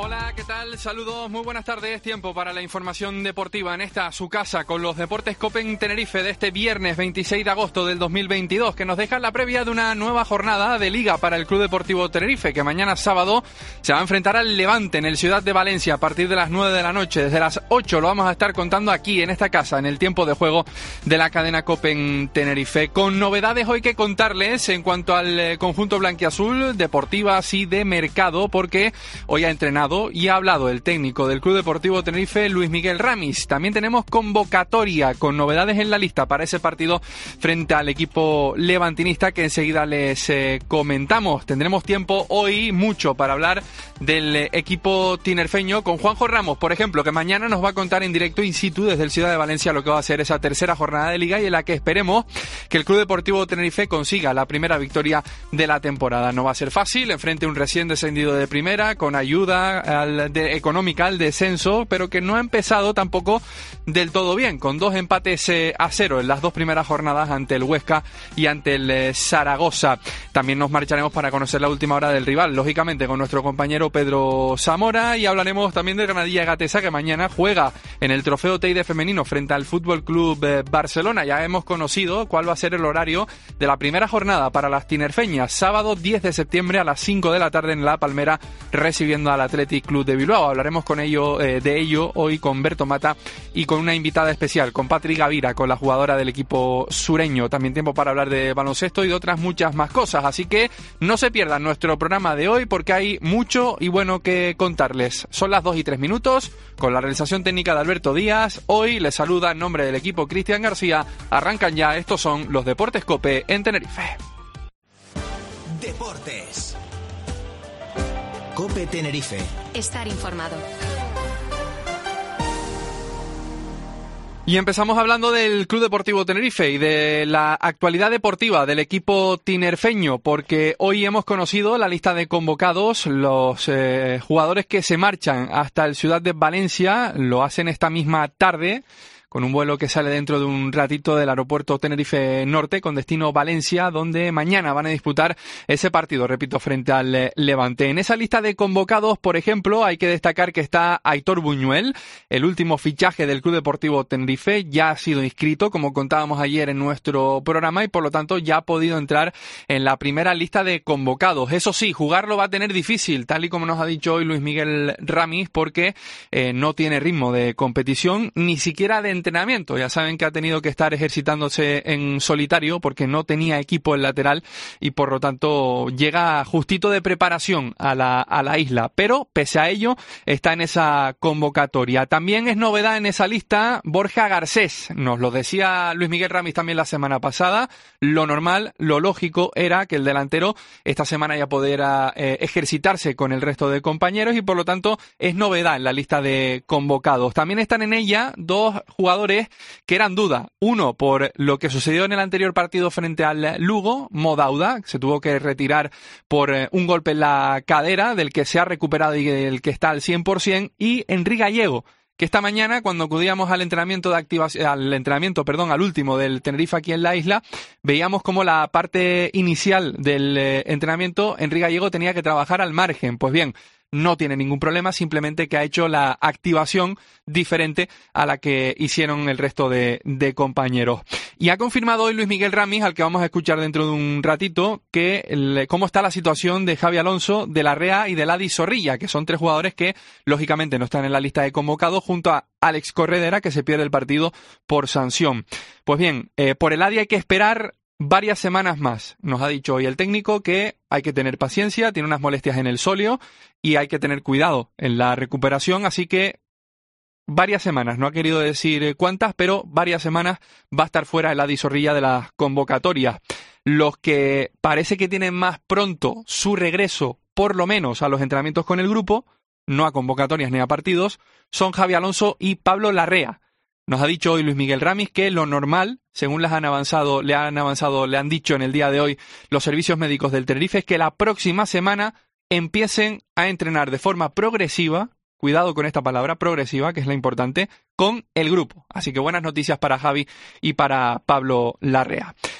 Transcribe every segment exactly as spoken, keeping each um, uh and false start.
Hola, ¿qué tal? Saludos, muy buenas tardes. Tiempo para la información deportiva en esta su casa con los Deportes Cope en Tenerife de este viernes veintiséis de agosto del dos mil veintidós, que nos deja la previa de una nueva jornada de Liga para el Club Deportivo Tenerife, que mañana sábado se va a enfrentar al Levante en el Ciudad de Valencia a partir de las nueve de la noche. Desde las ocho lo vamos a estar contando aquí en esta casa, en el tiempo de juego de la cadena Cope en Tenerife, con novedades hoy que contarles en cuanto al conjunto blanquiazul, deportivas y de mercado, porque hoy ha entrenado y ha hablado el técnico del Club Deportivo Tenerife, Luis Miguel Ramis. También tenemos convocatoria con novedades en la lista para ese partido frente al equipo levantinista que enseguida les eh, comentamos. Tendremos tiempo hoy mucho para hablar del eh, equipo tinerfeño con Juanjo Ramos, por ejemplo, que mañana nos va a contar en directo in situ desde el Ciudad de Valencia lo que va a ser esa tercera jornada de Liga y en la que esperemos que el Club Deportivo Tenerife consiga la primera victoria de la temporada. No va a ser fácil, enfrente a un recién descendido de primera, con ayuda Al de, económica al descenso, pero que no ha empezado tampoco del todo bien, con dos empates eh, a cero en las dos primeras jornadas ante el Huesca y ante el eh, Zaragoza. También nos marcharemos para conocer la última hora del rival, lógicamente con nuestro compañero Pedro Zamora, y hablaremos también del Granadilla Gatesa, que mañana juega en el Trofeo Teide femenino frente al Fútbol Club eh, Barcelona. Ya hemos conocido cuál va a ser el horario de la primera jornada para las tinerfeñas, sábado diez de septiembre a las cinco de la tarde en La Palmera, recibiendo al Atlético Club de Bilbao. Hablaremos con ello, eh, de ello hoy con Berto Mata y con una invitada especial, con Patri Gavira, con la jugadora del equipo sureño. También tiempo para hablar de baloncesto y de otras muchas más cosas, así que no se pierdan nuestro programa de hoy porque hay mucho y bueno que contarles. Son las dos y tres minutos, con la realización técnica de Alberto Díaz. Hoy les saluda en nombre del equipo Cristian García. Arrancan ya, estos son los Deportes Cope en Tenerife. Deportes Cope Tenerife. Estar informado. Y empezamos hablando del Club Deportivo Tenerife y de la actualidad deportiva del equipo tinerfeño, porque hoy hemos conocido la lista de convocados, los eh, jugadores que se marchan hasta el Ciudad de Valencia, lo hacen esta misma tarde, con un vuelo que sale dentro de un ratito del aeropuerto Tenerife Norte con destino Valencia, donde mañana van a disputar ese partido, repito, frente al Levante. En esa lista de convocados, por ejemplo, hay que destacar que está Aitor Buñuel, el último fichaje del Club Deportivo Tenerife, ya ha sido inscrito, como contábamos ayer en nuestro programa, y por lo tanto ya ha podido entrar en la primera lista de convocados. Eso sí, jugarlo va a tener difícil, tal y como nos ha dicho hoy Luis Miguel Ramis, porque eh, no tiene ritmo de competición, ni siquiera de entrenamiento. Ya saben que ha tenido que estar ejercitándose en solitario porque no tenía equipo el lateral y por lo tanto llega justito de preparación a la, a la isla, pero pese a ello está en esa convocatoria. También es novedad en esa lista Borja Garcés, nos lo decía Luis Miguel Ramis también la semana pasada. Lo normal, lo lógico era que el delantero esta semana ya pudiera eh, ejercitarse con el resto de compañeros y por lo tanto es novedad en la lista de convocados. También están en ella dos jugadores que eran duda. Uno, por lo que sucedió en el anterior partido frente al Lugo, Modauda, se tuvo que retirar por eh, un golpe en la cadera, del que se ha recuperado y del que está al cien por ciento, y Henry Gallego, que esta mañana, cuando acudíamos al entrenamiento de activación, al entrenamiento, perdón, al último del Tenerife aquí en la isla, veíamos como la parte inicial del eh, entrenamiento, Henry Gallego tenía que trabajar al margen. Pues bien, no tiene ningún problema, simplemente que ha hecho la activación diferente a la que hicieron el resto de, de compañeros. Y ha confirmado hoy Luis Miguel Ramis, al que vamos a escuchar dentro de un ratito, que el, cómo está la situación de Javi Alonso, de Larrea y de Ladi Zorrilla, que son tres jugadores que lógicamente no están en la lista de convocados, junto a Alex Corredera, que se pierde el partido por sanción. Pues bien, eh, por el Adi hay que esperar varias semanas más. Nos ha dicho hoy el técnico que hay que tener paciencia, tiene unas molestias en el sóleo y hay que tener cuidado en la recuperación, así que varias semanas, no ha querido decir cuántas, pero varias semanas va a estar fuera el Adi Zorrilla de las convocatorias. Los que parece que tienen más pronto su regreso, por lo menos a los entrenamientos con el grupo, no a convocatorias ni a partidos, son Javi Alonso y Pablo Larrea. Nos ha dicho hoy Luis Miguel Ramis que lo normal, según les han avanzado, le han avanzado, le han dicho en el día de hoy los servicios médicos del Tenerife, es que la próxima semana empiecen a entrenar de forma progresiva, cuidado con esta palabra, progresiva, que es la importante, con el grupo. Así que buenas noticias para Javi y para Pablo Larrea.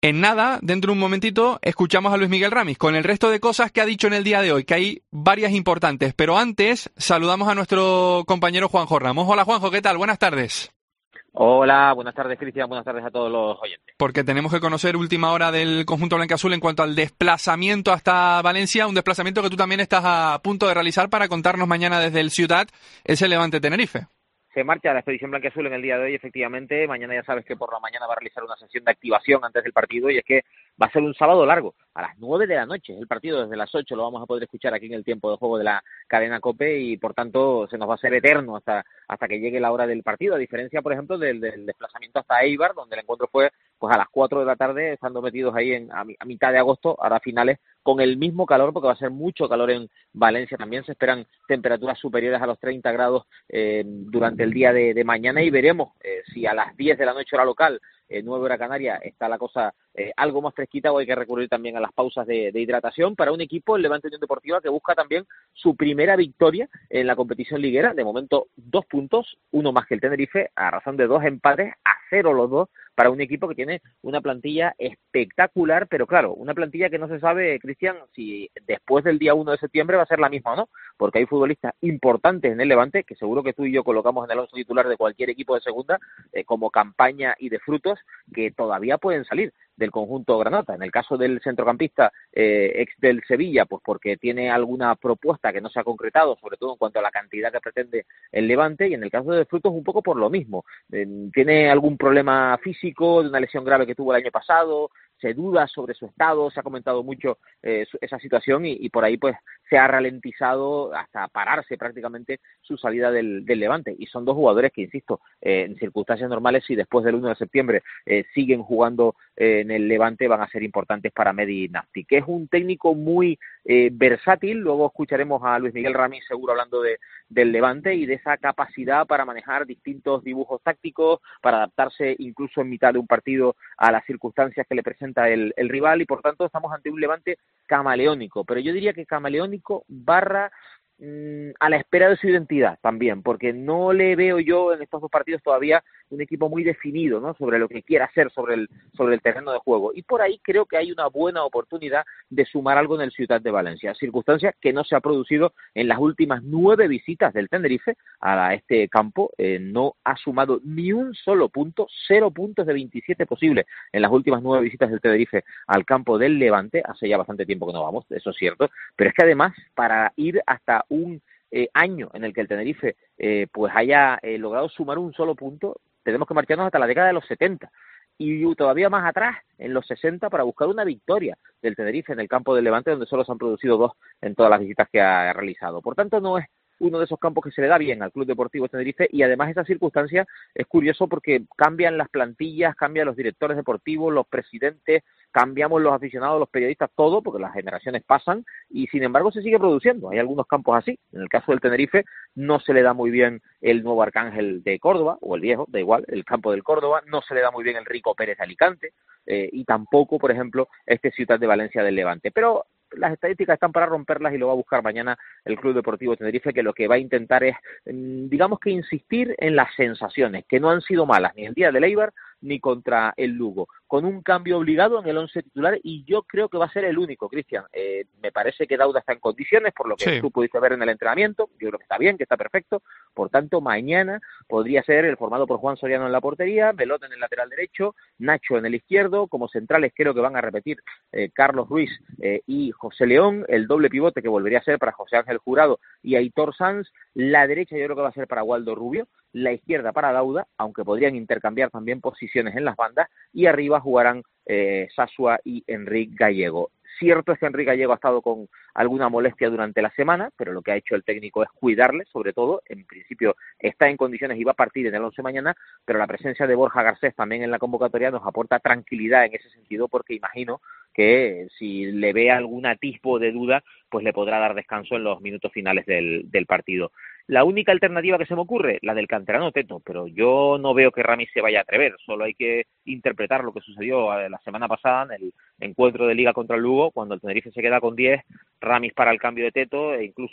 En nada, dentro de un momentito, escuchamos a Luis Miguel Ramis con el resto de cosas que ha dicho en el día de hoy, que hay varias importantes. Pero antes, saludamos a nuestro compañero Juanjo Ramos. Hola Juanjo, ¿qué tal? Buenas tardes. Hola, buenas tardes Cristian, buenas tardes a todos los oyentes. Porque tenemos que conocer última hora del conjunto blanquiazul en cuanto al desplazamiento hasta Valencia, un desplazamiento que tú también estás a punto de realizar para contarnos mañana desde el Ciutat, ese Levante Tenerife. Se marcha la expedición blanquiazul en el día de hoy, efectivamente. Mañana ya sabes que por la mañana va a realizar una sesión de activación antes del partido, y es que va a ser un sábado largo, a las nueve de la noche. El partido desde las ocho lo vamos a poder escuchar aquí en el tiempo de juego de la cadena COPE, y por tanto se nos va a hacer eterno hasta hasta que llegue la hora del partido, a diferencia, por ejemplo, del, del desplazamiento hasta Eibar, donde el encuentro fue pues a las cuatro de la tarde, estando metidos ahí en, a, a mitad de agosto, ahora a finales, con el mismo calor, porque va a ser mucho calor en Valencia. También se esperan temperaturas superiores a los treinta grados eh, durante el día de, de mañana, y veremos eh, si a las diez de la noche hora local, eh, nueve hora canaria, está la cosa eh, algo más fresquita, o hay que recurrir también a las pausas de, de hidratación para un equipo, el Levante Unión Deportiva, que busca también su primera victoria en la competición liguera. De momento, dos puntos, uno más que el Tenerife, a razón de dos empates, a cero los dos, para un equipo que tiene una plantilla espectacular, pero claro, una plantilla que no se sabe, Cristian, si después del día uno de septiembre va a ser la misma o no, porque hay futbolistas importantes en el Levante, que seguro que tú y yo colocamos en el once titular de cualquier equipo de segunda, eh, como Campaña y De Frutos, que todavía pueden salir del conjunto granata. En el caso del centrocampista eh, ex del Sevilla, pues porque tiene alguna propuesta que no se ha concretado, sobre todo en cuanto a la cantidad que pretende el Levante, y en el caso de De Frutos un poco por lo mismo. Eh, tiene algún problema físico, de una lesión grave que tuvo el año pasado, se duda sobre su estado, se ha comentado mucho eh, su, esa situación, y, y por ahí pues se ha ralentizado hasta pararse prácticamente su salida del, del Levante. Y son dos jugadores que, insisto, eh, en circunstancias normales, si después del uno de septiembre eh, siguen jugando eh, en el Levante, van a ser importantes para Medi Nafti, que es un técnico muy eh, versátil. Luego escucharemos a Luis Miguel Ramis seguro hablando de, del Levante y de esa capacidad para manejar distintos dibujos tácticos, para adaptarse incluso en mitad de un partido a las circunstancias que le presenta el, el rival, y por tanto estamos ante un Levante camaleónico, pero yo diría que camaleónico barra mmm, a la espera de su identidad también, porque no le veo yo en estos dos partidos todavía un equipo muy definido, ¿no?, sobre lo que quiera hacer sobre el sobre el terreno de juego, y por ahí creo que hay una buena oportunidad de sumar algo en el Ciutat de Valencia, circunstancia que no se ha producido en las últimas nueve visitas del Tenerife a este campo. Eh, no ha sumado ni un solo punto, cero puntos de veintisiete posibles en las últimas nueve visitas del Tenerife al campo del Levante. Hace ya bastante tiempo que no vamos, eso es cierto, pero es que además, para ir hasta un eh, año en el que el Tenerife eh, pues haya eh, logrado sumar un solo punto, tenemos que marcharnos hasta la década de los setenta, y todavía más atrás, en los sesenta, para buscar una victoria del Tenerife en el campo del Levante, donde solo se han producido dos en todas las visitas que ha realizado. Por tanto, no es uno de esos campos que se le da bien al Club Deportivo Tenerife, y además esa circunstancia es curioso porque cambian las plantillas, cambian los directores deportivos, los presidentes, cambiamos los aficionados, los periodistas, todo, porque las generaciones pasan, y sin embargo se sigue produciendo. Hay algunos campos así. En el caso del Tenerife no se le da muy bien el Nuevo Arcángel de Córdoba, o el viejo, da igual, el campo del Córdoba, no se le da muy bien el Rico Pérez de Alicante, eh, y tampoco, por ejemplo, este Ciutat de Valencia del Levante. Pero las estadísticas están para romperlas, y lo va a buscar mañana el Club Deportivo Tenerife, que lo que va a intentar es, digamos que insistir en las sensaciones, que no han sido malas ni el día del Eibar ni contra el Lugo, con un cambio obligado en el once titular, y yo creo que va a ser el único, Cristian. Eh, me parece que Dauda está en condiciones, por lo que sí. Tú pudiste ver en el entrenamiento, yo creo que está bien, que está perfecto, por tanto mañana podría ser el formado por Juan Soriano en la portería, Belot en el lateral derecho, Nacho en el izquierdo, como centrales creo que van a repetir eh, Carlos Ruiz eh, y José León, el doble pivote que volvería a ser para José Ángel Jurado y Aitor Sanz, la derecha yo creo que va a ser para Waldo Rubio, la izquierda para Dauda, aunque podrían intercambiar también posiciones en las bandas, y arriba jugarán eh, Sasua y Enrique Gallego. Cierto es que Enrique Gallego ha estado con alguna molestia durante la semana, pero lo que ha hecho el técnico es cuidarle, sobre todo. En principio está en condiciones y va a partir en el once mañana, pero la presencia de Borja Garcés también en la convocatoria nos aporta tranquilidad en ese sentido, porque imagino que si le ve algún atisbo de duda, pues le podrá dar descanso en los minutos finales del, del partido. La única alternativa que se me ocurre, la del canterano Teto, pero yo no veo que Ramis se vaya a atrever, solo hay que interpretar lo que sucedió la semana pasada en el encuentro de Liga contra el Lugo, cuando el Tenerife se queda con diez, Ramis para el cambio de Teto, e incluso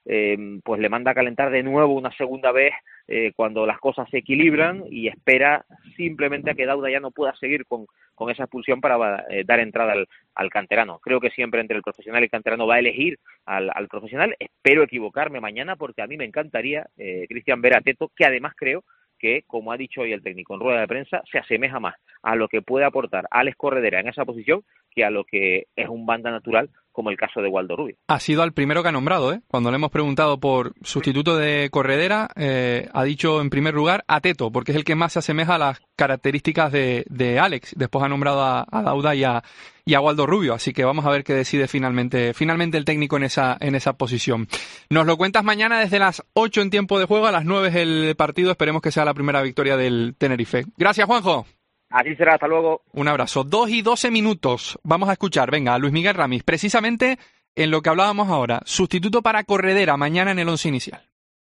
eh, pues le manda a calentar de nuevo una segunda vez eh, cuando las cosas se equilibran y espera simplemente a que Dauda ya no pueda seguir con, con esa expulsión para eh, dar entrada al, al canterano. Creo que siempre entre el profesional y el canterano va a elegir al, al profesional. Espero equivocarme mañana porque a mí me encantaría, eh, Cristian, ver a Teto, que además creo que, como ha dicho hoy el técnico en rueda de prensa, se asemeja más a lo que puede aportar Alex Corredera en esa posición que a lo que es un banda natural como el caso de Waldo Rubio. Ha sido al primero que ha nombrado, ¿eh? Cuando le hemos preguntado por sustituto de Corredera, eh, ha dicho en primer lugar a Teto, porque es el que más se asemeja a las características de, de Alex. Después ha nombrado a, a Dauda y a, y a Waldo Rubio, así que vamos a ver qué decide finalmente finalmente el técnico en esa en esa posición. Nos lo cuentas mañana desde las ocho en tiempo de juego, a las nueve es el partido, esperemos que sea la primera victoria del Tenerife. Gracias, Juanjo. Así será, hasta luego. Un abrazo. Dos y doce minutos. Vamos a escuchar, venga, a Luis Miguel Ramis, precisamente en lo que hablábamos ahora. Sustituto para Corredera mañana en el once inicial.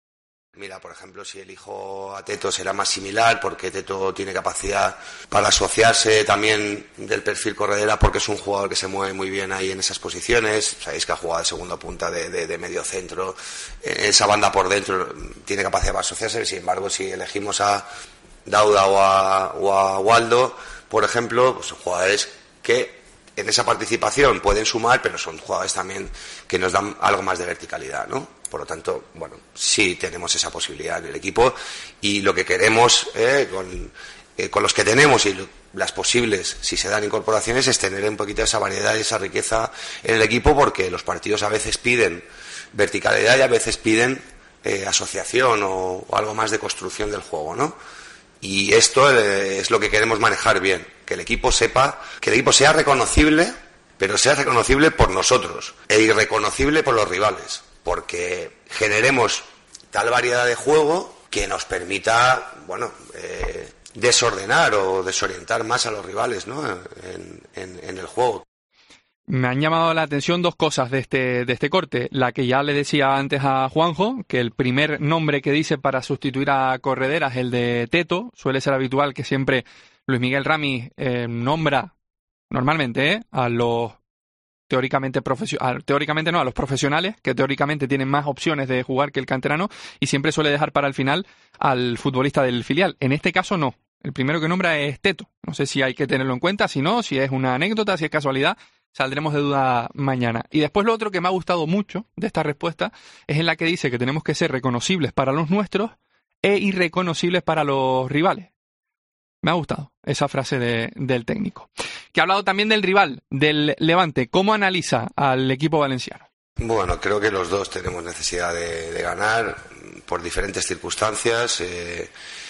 Mira, por ejemplo, si elijo a Teto será más similar porque Teto tiene capacidad para asociarse también del perfil Corredera porque es un jugador que se mueve muy bien ahí en esas posiciones. Sabéis que ha jugado de segunda punta, de, de, de medio centro, esa banda por dentro tiene capacidad para asociarse. Sin embargo, si elegimos a Dauda o a, o a Waldo, por ejemplo, pues son jugadores que en esa participación pueden sumar, pero son jugadores también que nos dan algo más de verticalidad, ¿no? Por lo tanto, bueno, sí tenemos esa posibilidad en el equipo y lo que queremos eh, con, eh, con los que tenemos y lo, las posibles, si se dan incorporaciones, es tener un poquito esa variedad y esa riqueza en el equipo porque los partidos a veces piden verticalidad y a veces piden eh, asociación o, o algo más de construcción del juego, ¿no? Y esto es lo que queremos manejar bien, que el equipo sepa, que el equipo sea reconocible, pero sea reconocible por nosotros e irreconocible por los rivales, porque generemos tal variedad de juego que nos permita, bueno, eh, desordenar o desorientar más a los rivales, ¿no? en, en, en el juego. Me han llamado la atención dos cosas de este, de este corte. La que ya le decía antes a Juanjo, que el primer nombre que dice para sustituir a Corredera es el de Teto. Suele ser habitual que siempre Luis Miguel Ramis eh, nombra, normalmente, ¿eh? a los teóricamente profesionales, teóricamente no, a los profesionales, que teóricamente tienen más opciones de jugar que el canterano, y siempre suele dejar para el final al futbolista del filial. En este caso no. El primero que nombra es Teto. No sé si hay que tenerlo en cuenta, si no, si es una anécdota, si es casualidad. Saldremos de duda mañana. Y después lo otro que me ha gustado mucho de esta respuesta es en la que dice que tenemos que ser reconocibles para los nuestros e irreconocibles para los rivales. Me ha gustado esa frase de, del técnico. Que ha hablado también del rival, del Levante. ¿Cómo analiza al equipo valenciano? Bueno, creo que los dos tenemos necesidad de, de ganar por diferentes circunstancias eh,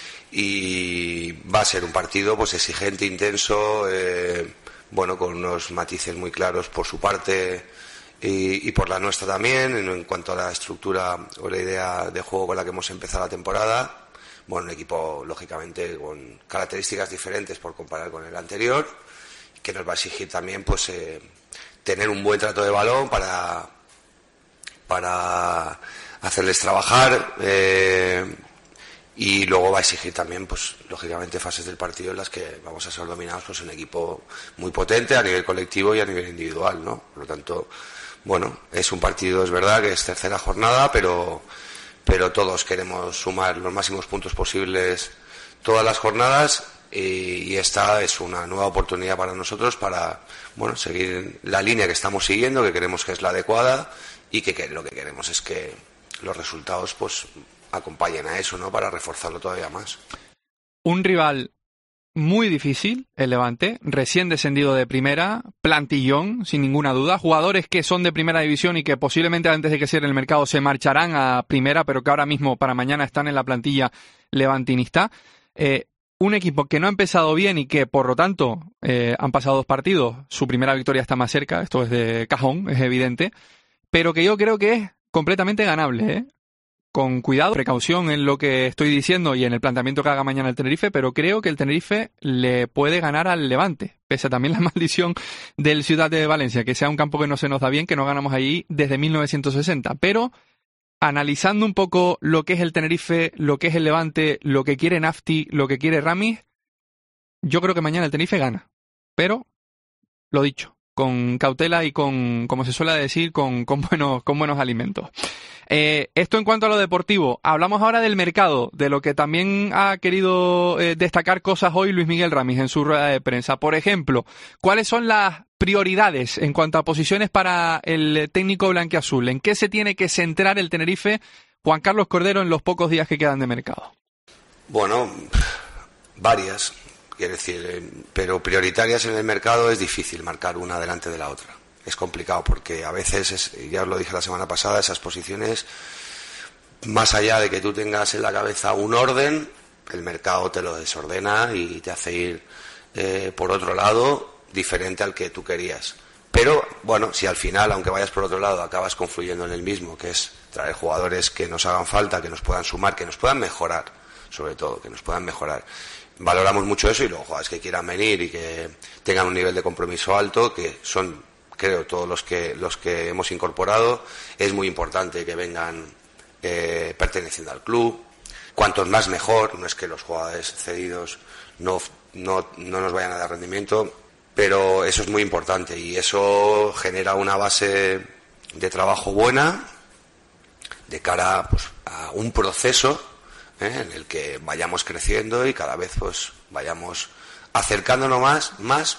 y va a ser un partido pues exigente, intenso, eh, bueno, con unos matices muy claros por su parte y, y por la nuestra también, en, en cuanto a la estructura o la idea de juego con la que hemos empezado la temporada. Bueno, un equipo, lógicamente, con características diferentes por comparar con el anterior, que nos va a exigir también, pues, eh, tener un buen trato de balón para, para hacerles trabajar, eh, y luego va a exigir también, pues lógicamente, fases del partido en las que vamos a ser dominados pues un equipo muy potente a nivel colectivo y a nivel individual, ¿no? Por lo tanto, bueno, es un partido, es verdad que es tercera jornada, pero pero todos queremos sumar los máximos puntos posibles todas las jornadas y, y esta es una nueva oportunidad para nosotros para, bueno, seguir la línea que estamos siguiendo, que creemos que es la adecuada y que, que lo que queremos es que los resultados, pues, acompañen a eso, ¿no? Para reforzarlo todavía más. Un rival muy difícil, el Levante, recién descendido de primera, plantillón, sin ninguna duda, jugadores que son de primera división y que posiblemente antes de que cierre el mercado se marcharán a primera, pero que ahora mismo para mañana están en la plantilla levantinista. Eh, un equipo que no ha empezado bien y que por lo tanto eh, han pasado dos partidos, su primera victoria está más cerca, esto es de cajón, es evidente, pero que yo creo que es completamente ganable, ¿eh? Con cuidado, precaución en lo que estoy diciendo y en el planteamiento que haga mañana el Tenerife, pero creo que el Tenerife le puede ganar al Levante, pese a también la maldición del Ciudad de Valencia, que sea un campo que no se nos da bien, que no ganamos allí desde mil novecientos sesenta. Pero analizando un poco lo que es el Tenerife, lo que es el Levante, lo que quiere Nafti, lo que quiere Ramis, yo creo que mañana el Tenerife gana. Pero, lo dicho, con cautela y con, como se suele decir, con, con buenos, con buenos alimentos. Eh, esto en cuanto a lo deportivo. Hablamos ahora del mercado, de lo que también ha querido eh, destacar cosas hoy Luis Miguel Ramis en su rueda de prensa. Por ejemplo, ¿cuáles son las prioridades en cuanto a posiciones para el técnico blanquiazul? ¿En qué se tiene que centrar el Tenerife, Juan Carlos Cordero, en los pocos días que quedan de mercado? Bueno, varias. Quiero decir, pero prioritarias en el mercado es difícil marcar una delante de la otra. Es complicado porque a veces, es, ya os lo dije la semana pasada, esas posiciones, más allá de que tú tengas en la cabeza un orden, el mercado te lo desordena y te hace ir eh, por otro lado diferente al que tú querías. Pero, bueno, si al final, aunque vayas por otro lado, acabas confluyendo en el mismo, que es traer jugadores que nos hagan falta, que nos puedan sumar, que nos puedan mejorar, sobre todo, que nos puedan mejorar. Valoramos mucho eso y luego jugadores que quieran venir y que tengan un nivel de compromiso alto, que son, creo, todos los que los que hemos incorporado. Es muy importante que vengan eh, perteneciendo al club. Cuantos más mejor. No es que los jugadores cedidos no, no, no nos vayan a dar rendimiento, pero eso es muy importante y eso genera una base de trabajo buena de cara, pues, a un proceso ¿eh? en el que vayamos creciendo y cada vez pues vayamos acercándonos más, más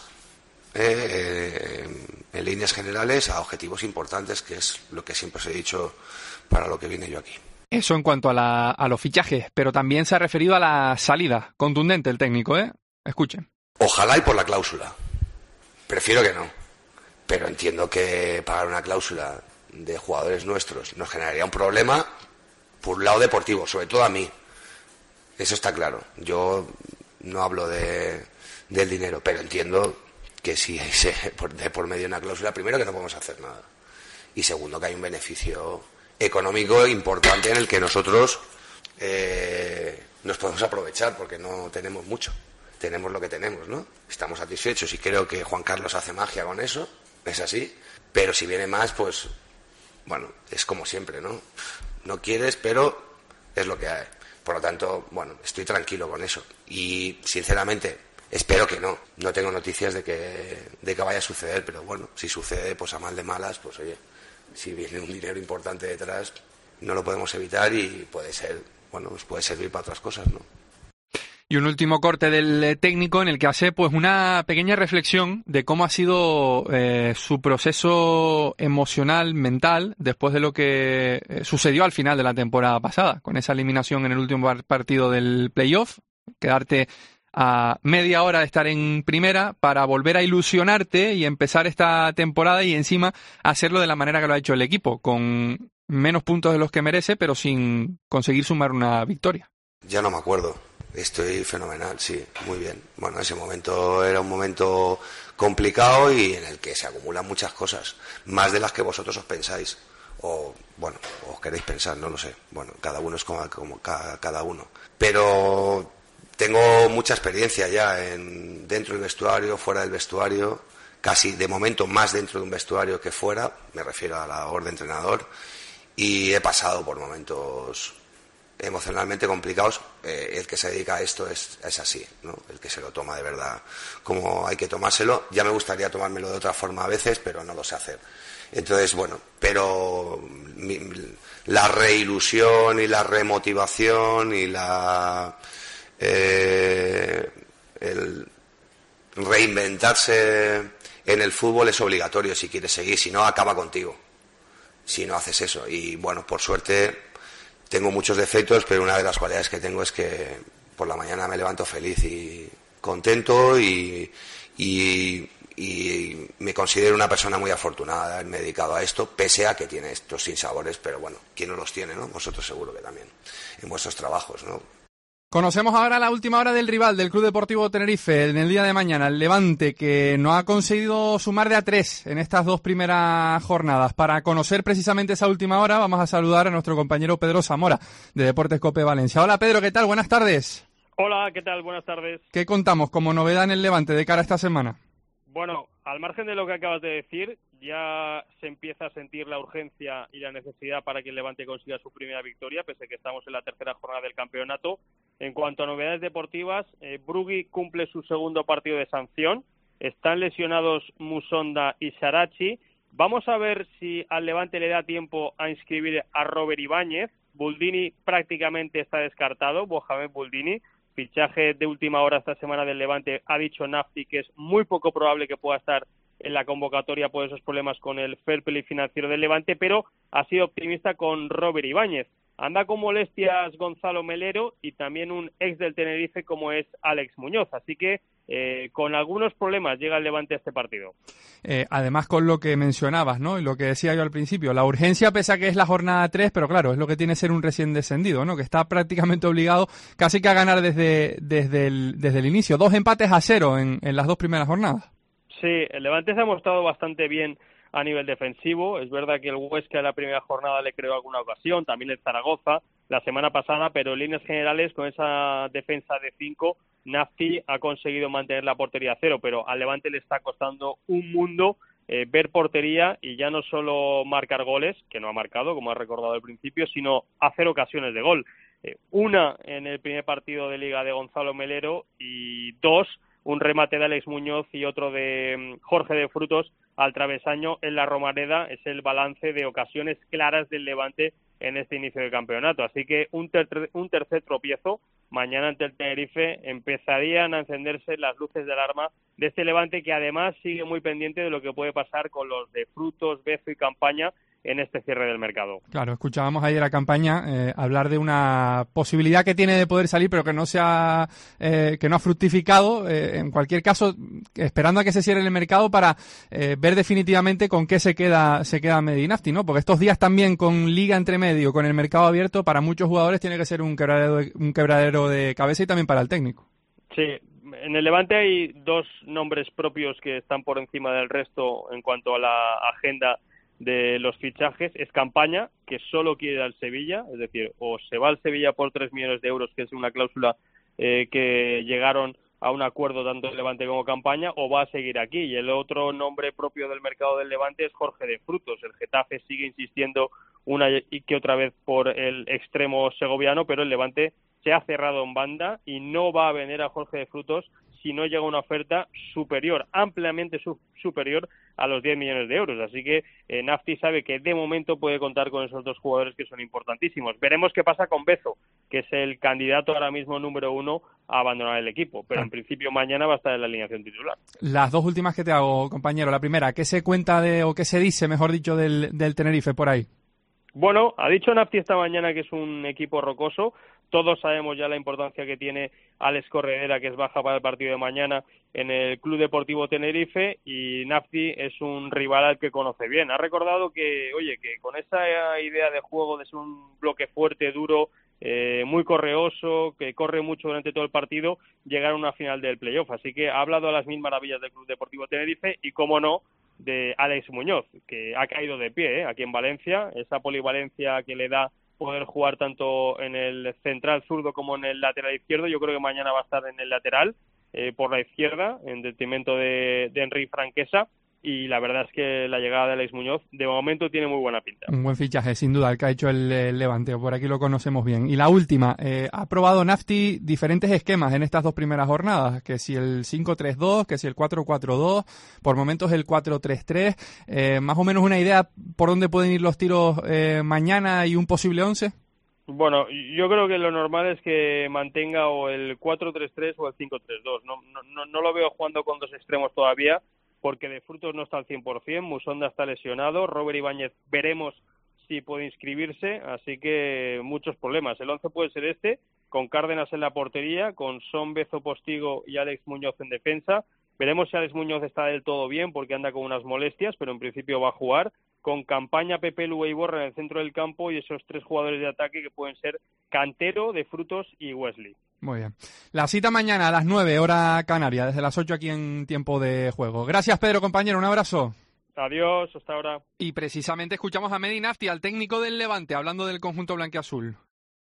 eh, en líneas generales a objetivos importantes, que es lo que siempre os he dicho para lo que vine yo aquí. Eso en cuanto a, la, a los fichajes, pero también se ha referido a la salida. Contundente el técnico, ¿eh? Escuchen. Ojalá y por la cláusula. Prefiero que no. Pero entiendo que pagar una cláusula de jugadores nuestros nos generaría un problema por un lado deportivo, sobre todo a mí. Eso está claro. Yo no hablo de, del dinero, pero entiendo que si hay de por medio una cláusula, primero que no podemos hacer nada. Y segundo que hay un beneficio económico importante en el que nosotros eh, nos podemos aprovechar porque no tenemos mucho. Tenemos lo que tenemos, ¿no? Estamos satisfechos y creo que Juan Carlos hace magia con eso, es así. Pero si viene más, pues, bueno, es como siempre, ¿no? No quieres, pero es lo que hay. Por lo tanto, bueno, estoy tranquilo con eso. Y, sinceramente, espero que no. No tengo noticias de que, de que vaya a suceder, pero bueno, si sucede, pues a mal de malas, pues oye, si viene un dinero importante detrás, no lo podemos evitar y puede ser, bueno, pues puede servir para otras cosas, ¿no? Y un último corte del técnico en el que hace pues una pequeña reflexión de cómo ha sido eh, su proceso emocional, mental, después de lo que eh, sucedió al final de la temporada pasada, con esa eliminación en el último partido del playoff, quedarte a media hora de estar en primera para volver a ilusionarte y empezar esta temporada y encima hacerlo de la manera que lo ha hecho el equipo, con menos puntos de los que merece, pero sin conseguir sumar una victoria. Ya no me acuerdo. Estoy fenomenal, sí, muy bien. Bueno, ese momento era un momento complicado y en el que se acumulan muchas cosas, más de las que vosotros os pensáis. O, bueno, os queréis pensar, no lo sé. Bueno, cada uno es como, como cada, cada uno. Pero tengo mucha experiencia ya en dentro del vestuario, fuera del vestuario, casi de momento más dentro de un vestuario que fuera, me refiero a la labor de entrenador, y he pasado por momentos emocionalmente complicados. Eh, el que se dedica a esto es, es así, ¿no? El que se lo toma de verdad como hay que tomárselo. Ya me gustaría tomármelo de otra forma a veces, pero no lo sé hacer. Entonces, bueno, pero mi, la reilusión y la remotivación y la eh, el reinventarse en el fútbol es obligatorio si quieres seguir, si no acaba contigo, si no haces eso. Y bueno, por suerte tengo muchos defectos, pero una de las cualidades que tengo es que por la mañana me levanto feliz y contento y, y, y me considero una persona muy afortunada de haberme dedicado a esto, pese a que tiene estos sinsabores, pero bueno, ¿quién no los tiene, no? Vosotros seguro que también, en vuestros trabajos, ¿no? Conocemos ahora la última hora del rival del Club Deportivo Tenerife en el día de mañana, el Levante, que no ha conseguido sumar de a tres en estas dos primeras jornadas. Para conocer precisamente esa última hora vamos a saludar a nuestro compañero Pedro Zamora de Deportes Cope Valencia. Hola Pedro, ¿qué tal? Buenas tardes. Hola, ¿qué tal? Buenas tardes. ¿Qué contamos como novedad en el Levante de cara a esta semana? Bueno, al margen de lo que acabas de decir, ya se empieza a sentir la urgencia y la necesidad para que el Levante consiga su primera victoria, pese a que estamos en la tercera jornada del campeonato. En cuanto a novedades deportivas, eh, Brugui cumple su segundo partido de sanción están lesionados Musonda y Sarachi. Vamos a ver si al Levante le da tiempo a inscribir a Robert Ibáñez. Buldini prácticamente está descartado, Mohamed Buldini, fichaje de última hora esta semana del Levante. Ha dicho Nafti que es muy poco probable que pueda estar en la convocatoria por esos problemas con el fair play financiero del Levante, pero ha sido optimista con Robert Ibáñez. Anda con molestias Gonzalo Melero y también un ex del Tenerife como es Alex Muñoz, así que eh, con algunos problemas llega el Levante a este partido. Eh, además, con lo que mencionabas, ¿no? Y lo que decía yo al principio, la urgencia, pese a que es la jornada tres, pero claro, es lo que tiene ser un recién descendido, ¿no? Que está prácticamente obligado casi que a ganar desde, desde, el, desde el inicio. Dos empates a cero en, en las dos primeras jornadas. Sí, el Levante se ha mostrado bastante bien a nivel defensivo. Es verdad que el Huesca en la primera jornada le creó alguna ocasión, también el Zaragoza la semana pasada, pero en líneas generales con esa defensa de cinco, Nafti ha conseguido mantener la portería a cero, pero al Levante le está costando un mundo eh, ver portería y ya no solo marcar goles, que no ha marcado, como ha recordado al principio, sino hacer ocasiones de gol. Eh, una en el primer partido de Liga de Gonzalo Melero y dos, un remate de Alex Muñoz y otro de Jorge de Frutos al travesaño en la Romareda. Es el balance de ocasiones claras del Levante en este inicio de campeonato. Así que un, ter- un tercer tropiezo mañana ante el Tenerife. Empezarían a encenderse las luces de alarma de este Levante, que además sigue muy pendiente de lo que puede pasar con los de Frutos, Bezo y Campaña en este cierre del mercado. Claro, escuchábamos ayer a Campaña eh, hablar de una posibilidad que tiene de poder salir, pero que no se ha, eh, que no ha fructificado. Eh, en cualquier caso, esperando a que se cierre el mercado para eh, ver definitivamente con qué se queda se queda Medinafti, ¿no? Porque estos días también con Liga entre medio, con el mercado abierto, para muchos jugadores tiene que ser un quebradero de, un quebradero de cabeza y también para el técnico. Sí, en el Levante hay dos nombres propios que están por encima del resto en cuanto a la agenda de los fichajes. Es Campaña, que solo quiere ir al Sevilla, es decir, o se va al Sevilla por tres millones de euros, que es una cláusula eh, que llegaron a un acuerdo tanto el Levante como Campaña, o va a seguir aquí. Y el otro nombre propio del mercado del Levante es Jorge de Frutos. El Getafe sigue insistiendo una y que otra vez por el extremo segoviano, pero el Levante se ha cerrado en banda y no va a vender a Jorge de Frutos si no llega una oferta superior, ampliamente su- superior a los diez millones de euros. Así que eh, Nafti sabe que de momento puede contar con esos dos jugadores que son importantísimos. Veremos qué pasa con Bezo, que es el candidato ahora mismo número uno a abandonar el equipo, pero en principio mañana va a estar en la alineación titular. Las dos últimas que te hago, compañero. La primera, ¿qué se cuenta de, o qué se dice, mejor dicho, del, del Tenerife por ahí? Bueno, ha dicho Nafti esta mañana que es un equipo rocoso. Todos sabemos ya la importancia que tiene Alex Corredera, que es baja para el partido de mañana en el Club Deportivo Tenerife, y Nafti es un rival al que conoce bien. Ha recordado que, oye, que con esa idea de juego de ser un bloque fuerte, duro, eh, muy correoso, que corre mucho durante todo el partido, llegar a una final del playoff. Así que ha hablado a las mil maravillas del Club Deportivo Tenerife y, cómo no, de Alex Muñoz, que ha caído de pie ¿eh? aquí en Valencia, esa polivalencia que le da poder jugar tanto en el central zurdo como en el lateral izquierdo. Yo creo que mañana va a estar en el lateral eh, por la izquierda, en detrimento de, de Enrique Franquesa, y la verdad es que la llegada de Alex Muñoz de momento tiene muy buena pinta. Un buen fichaje, sin duda, el que ha hecho el, el Levante, por aquí lo conocemos bien. Y la última, eh, ha probado Nafti diferentes esquemas en estas dos primeras jornadas, que si el cinco tres dos, que si el cuatro cuatro dos, por momentos el cuatro tres tres, eh, más o menos una idea por dónde pueden ir los tiros eh, mañana y un posible once. Bueno, yo creo que lo normal es que mantenga o el cuatro tres tres o el cinco tres dos. No, no, no lo veo jugando con dos extremos todavía, porque de Frutos no está al cien por ciento, Musonda está lesionado, Robert Ibáñez veremos si puede inscribirse, así que muchos problemas. El once puede ser este, con Cárdenas en la portería, con Son, Bezo, Postigo y Alex Muñoz en defensa. Veremos si Alex Muñoz está del todo bien, porque anda con unas molestias, pero en principio va a jugar, con Campaña, Pepe, Lugue y Borra en el centro del campo, y esos tres jugadores de ataque que pueden ser Cantero, de Frutos y Wesley. Muy bien. La cita mañana a las nueve, hora canaria, desde las ocho aquí en tiempo de juego. Gracias, Pedro, compañero, un abrazo. Adiós, hasta ahora. Y precisamente escuchamos a Medi Nafti, al técnico del Levante, hablando del conjunto blanquiazul.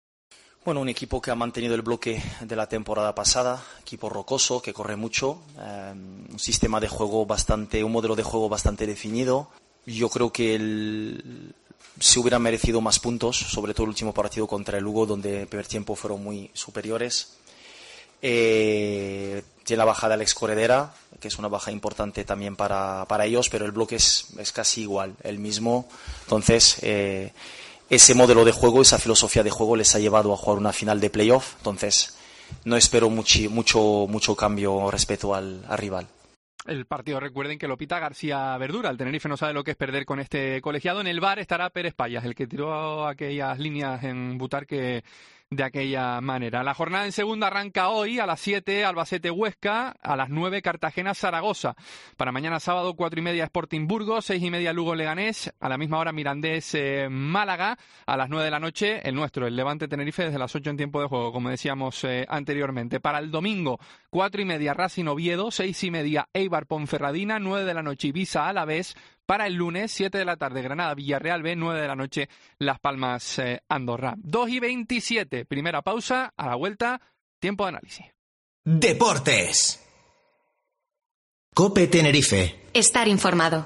Bueno, un equipo que ha mantenido el bloque de la temporada pasada, equipo rocoso, que corre mucho, eh, un sistema de juego bastante, un modelo de juego bastante definido. Yo creo que el, se hubiera merecido más puntos, sobre todo el último partido contra el Lugo, donde el primer tiempo fueron muy superiores. Eh, tiene la baja de Alex Corredera, que es una baja importante también para, para ellos, pero el bloque es, es casi igual, el mismo. Entonces, eh, ese modelo de juego, esa filosofía de juego les ha llevado a jugar una final de playoff. Entonces, no espero mucho, mucho, mucho cambio respecto al, al rival. El partido, recuerden que lo pita García Verdura. El Tenerife no sabe lo que es perder con este colegiado. En el V A R estará Pérez Payas, el que tiró aquellas líneas en Butarque de aquella manera. La jornada en segunda arranca hoy a las siete, Albacete Huesca, a las nueve Cartagena Zaragoza. Para mañana sábado, cuatro y media Sporting Burgos, seis y media Lugo Leganés, a la misma hora Mirandés eh, Málaga, a las nueve de la noche el nuestro, el Levante Tenerife, desde las ocho en tiempo de juego, como decíamos eh, anteriormente. Para el domingo, cuatro y media Racing Oviedo, seis y media Eibar Ponferradina, nueve de la noche Ibiza Alavés. Para el lunes, siete de la tarde, Granada, Villarreal B, nueve de la noche, Las Palmas, eh, Andorra. dos y veintisiete, primera pausa, a la vuelta, tiempo de análisis. Deportes. COPE Tenerife. Estar informado.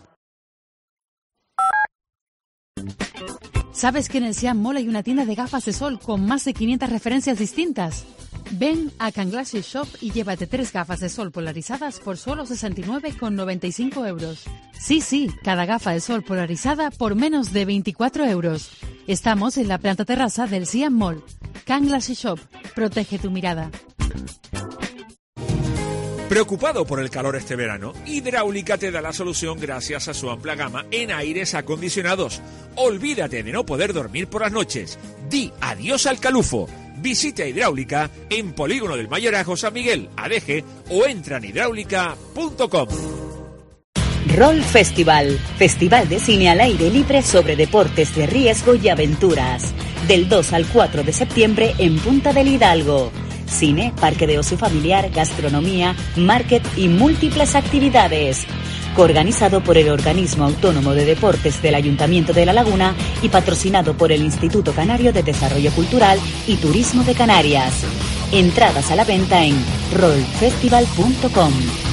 ¿Sabes que en el Siam Mall hay una tienda de gafas de sol con más de quinientas referencias distintas? Ven a Can Glasses Shop y llévate tres gafas de sol polarizadas por solo sesenta y nueve con noventa y cinco euros. Sí, sí, cada gafa de sol polarizada por menos de veinticuatro euros. Estamos en la planta terraza del Siam Mall. Can Glasses Shop, protege tu mirada. ¿Preocupado por el calor este verano? Hidráulica te da la solución gracias a su amplia gama en aires acondicionados. Olvídate de no poder dormir por las noches. Di adiós al calufo. Visita Hidráulica en Polígono del Mayorazgo San Miguel, Adeje, o entra en hidráulica punto com. Roll Festival, festival de cine al aire libre sobre deportes de riesgo y aventuras. Del dos al cuatro de septiembre en Punta del Hidalgo. Cine, parque de ocio familiar, gastronomía, market y múltiples actividades. Coorganizado por el Organismo Autónomo de Deportes del Ayuntamiento de La Laguna y patrocinado por el Instituto Canario de Desarrollo Cultural y Turismo de Canarias. Entradas a la venta en roll festival punto com.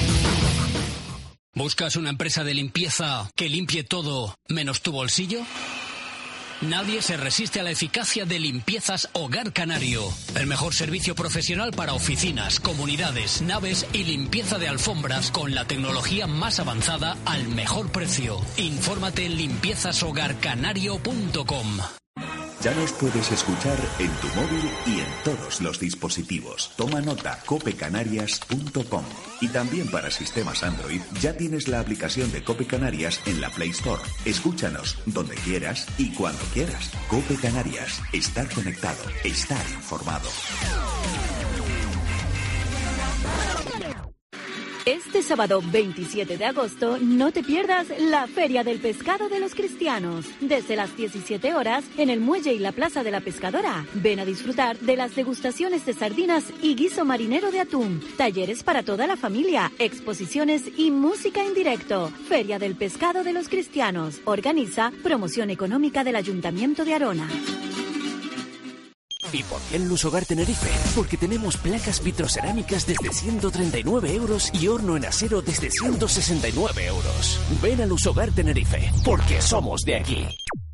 ¿Buscas una empresa de limpieza que limpie todo menos tu bolsillo? Nadie se resiste a la eficacia de Limpiezas Hogar Canario. El mejor servicio profesional para oficinas, comunidades, naves y limpieza de alfombras con la tecnología más avanzada al mejor precio. Infórmate en limpiezas hogar canario punto com. Ya nos puedes escuchar en tu móvil y en todos los dispositivos. Toma nota, cope canarias punto com. Y también para sistemas Android ya tienes la aplicación de Cope Canarias en la Play Store. Escúchanos donde quieras y cuando quieras. Cope Canarias. Estar conectado. Estar informado. Este sábado veintisiete de agosto no te pierdas la Feria del Pescado de los Cristianos. Desde las diecisiete horas en el Muelle y la Plaza de la Pescadora. Ven a disfrutar de las degustaciones de sardinas y guiso marinero de atún. Talleres para toda la familia, exposiciones y música en directo. Feria del Pescado de los Cristianos. Organiza Promoción Económica del Ayuntamiento de Arona. ¿Y por qué en Lusogar Tenerife? Porque tenemos placas vitrocerámicas desde ciento treinta y nueve euros y horno en acero desde ciento sesenta y nueve euros. Ven a Lusogar Tenerife, porque somos de aquí.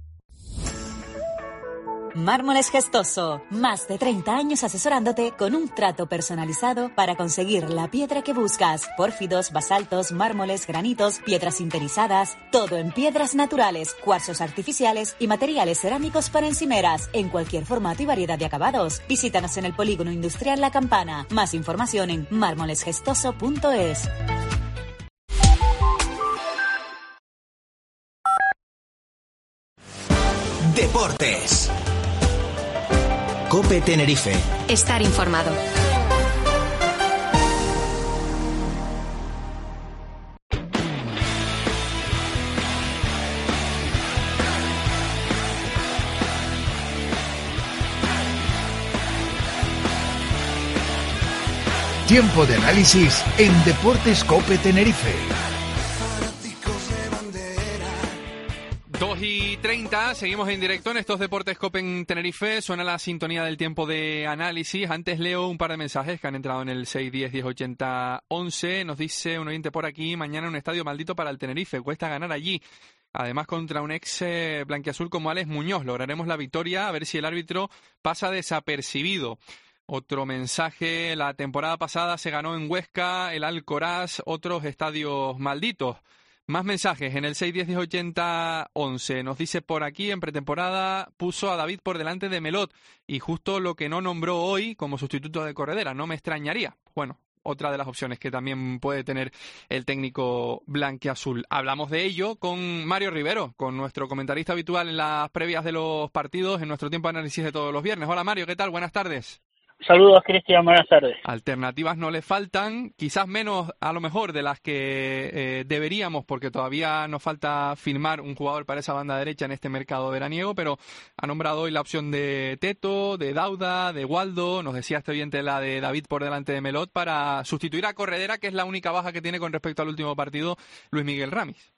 Mármoles Gestoso, más de treinta años asesorándote con un trato personalizado para conseguir la piedra que buscas. Pórfidos, basaltos, mármoles, granitos, piedras sinterizadas, todo en piedras naturales, cuarzos artificiales y materiales cerámicos para encimeras, en cualquier formato y variedad de acabados. Visítanos en el Polígono Industrial La Campana. Más información en mármoles gestoso punto es. Deportes. COPE Tenerife. Estar informado. Tiempo de análisis en Deportes COPE Tenerife. dos y treinta, seguimos en directo en estos Deportes COPE en Tenerife. Suena la sintonía del tiempo de análisis. Antes leo un par de mensajes que han entrado en el seis diez, diez ochenta, once. Nos dice un oyente por aquí: mañana un estadio maldito para el Tenerife, cuesta ganar allí. Además, contra un ex eh, blanquiazul como Alex Muñoz, lograremos la victoria, a ver si el árbitro pasa desapercibido. Otro mensaje, la temporada pasada se ganó en Huesca, el Alcoraz, otros estadios malditos. Más mensajes en el seis diez diez ochenta once. Nos dice por aquí, en pretemporada puso a David por delante de Melot y justo lo que no nombró hoy como sustituto de Corredera. No me extrañaría. Bueno, otra de las opciones que también puede tener el técnico blanquiazul. Hablamos de ello con Mario Rivero, con nuestro comentarista habitual en las previas de los partidos, en nuestro tiempo de análisis de todos los viernes. Hola Mario, ¿qué tal? Buenas tardes. Saludos, Cristian, buenas tardes. Alternativas no le faltan, quizás menos a lo mejor de las que eh, deberíamos, porque todavía nos falta firmar un jugador para esa banda derecha en este mercado veraniego, pero ha nombrado hoy la opción de Teto, de Dauda, de Waldo, nos decía este oyente la de David por delante de Melot, para sustituir a Corredera, que es la única baja que tiene con respecto al último partido Luis Miguel Ramis.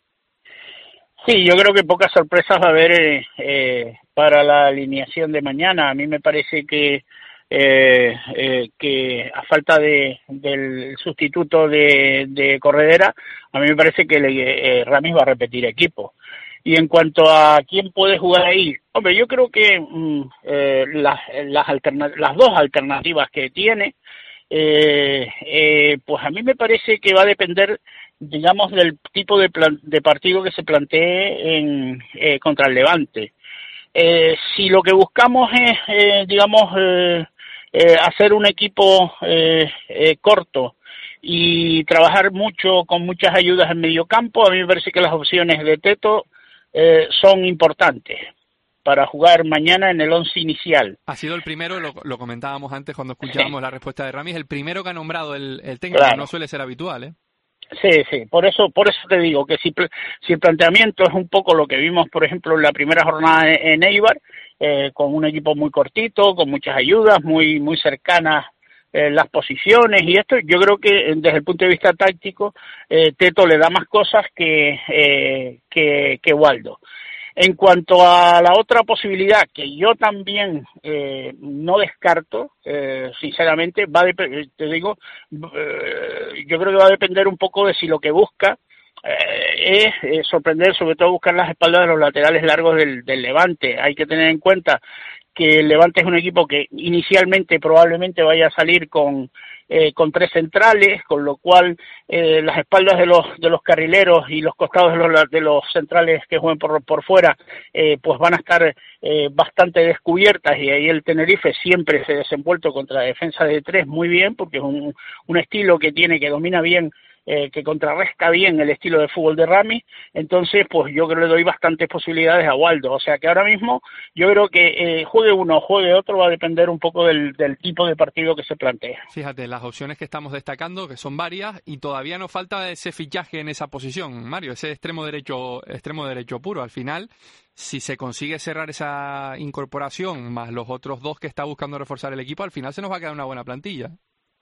Sí, yo creo que pocas sorpresas va a haber eh, eh, para la alineación de mañana. A mí me parece que Eh, eh, que a falta de del sustituto de, de Corredera, a mí me parece que le, eh, Ramis va a repetir equipo. Y en cuanto a quién puede jugar ahí, hombre, yo creo que mm, eh, las, las, alterna- las dos alternativas que tiene, eh, eh, pues a mí me parece que va a depender, digamos, del tipo de, plan- de partido que se plantee en, eh, contra el Levante. Eh, si lo que buscamos es, eh, digamos, eh, eh, hacer un equipo eh, eh, corto y trabajar mucho con muchas ayudas en medio campo, a mí me parece que las opciones de Teto eh, son importantes para jugar mañana en el once inicial. Ha sido el primero, lo, lo comentábamos antes cuando escuchábamos sí. la respuesta de Ramis, el primero que ha nombrado el, el técnico, claro. No suele ser habitual, ¿eh? Sí, sí, por eso por eso te digo que si, si el planteamiento es un poco lo que vimos, por ejemplo, en la primera jornada en Eibar, eh, con un equipo muy cortito, con muchas ayudas, muy muy cercanas eh, las posiciones y esto, yo creo que desde el punto de vista táctico, eh, Teto le da más cosas que, eh, que, que Waldo. En cuanto a la otra posibilidad, que yo también eh, no descarto, eh, sinceramente, va de, te digo, eh, yo creo que va a depender un poco de si lo que busca eh, es eh, sorprender, sobre todo buscar las espaldas de los laterales largos del, del Levante. Hay que tener en cuenta que el Levante es un equipo que inicialmente probablemente vaya a salir con eh, con tres centrales, con lo cual eh, las espaldas de los de los carrileros y los costados de los de los centrales que jueguen por por fuera eh, pues van a estar eh, bastante descubiertas, y ahí el Tenerife siempre se ha desenvuelto contra la defensa de tres muy bien, porque es un un estilo que tiene, que domina bien, Eh, que contrarresta bien el estilo de fútbol de Ramis. Entonces pues yo creo que le doy bastantes posibilidades a Waldo, o sea que ahora mismo yo creo que eh, juegue uno o juegue otro va a depender un poco del, del tipo de partido que se plantea. Fíjate, las opciones que estamos destacando, que son varias, y todavía nos falta ese fichaje en esa posición, Mario, ese extremo derecho, extremo derecho puro. Al final, si se consigue cerrar esa incorporación, más los otros dos que está buscando reforzar el equipo, al final se nos va a quedar una buena plantilla.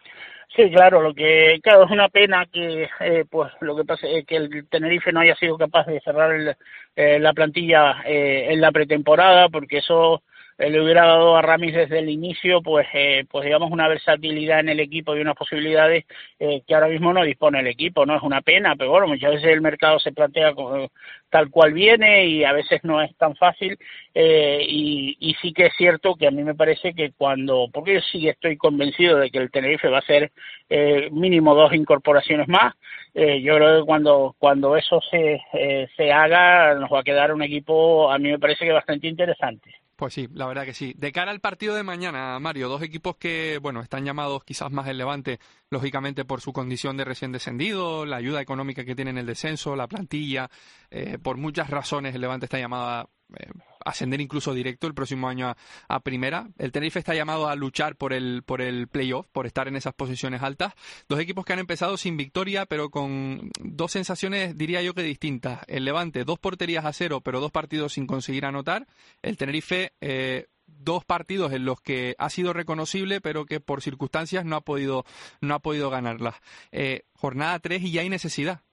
Sí, claro, lo que claro es una pena que eh, pues lo que pasa es que el Tenerife no haya sido capaz de cerrar el, eh, la plantilla eh, en la pretemporada, porque eso eh, le hubiera dado a Ramis desde el inicio pues eh, pues digamos una versatilidad en el equipo y unas posibilidades eh, que ahora mismo no dispone el equipo. No es una pena, pero bueno, muchas veces el mercado se plantea como, tal cual viene, y a veces no es tan fácil, eh, y, y sí que es cierto que a mí me parece que cuando, porque yo sí estoy convencido de que el Tenerife va a hacer eh, mínimo dos incorporaciones más, eh, yo creo que cuando cuando eso se eh, se haga nos va a quedar un equipo, a mí me parece que bastante interesante. Pues sí, la verdad que sí. De cara al partido de mañana, Mario, dos equipos que, bueno, están llamados quizás más el Levante, lógicamente por su condición de recién descendido, la ayuda económica que tiene en el descenso, la plantilla, eh, por muchas razones el Levante está llamado a eh, ascender incluso directo el próximo año a, a primera. El Tenerife está llamado a luchar por el por el playoff, por estar en esas posiciones altas. Dos equipos que han empezado sin victoria, pero con dos sensaciones, diría yo, que distintas. El Levante, dos porterías a cero, pero dos partidos sin conseguir anotar. El Tenerife, eh, dos partidos en los que ha sido reconocible, pero que por circunstancias no ha podido no ha podido ganarlas. Eh, jornada tres y ya hay necesidad.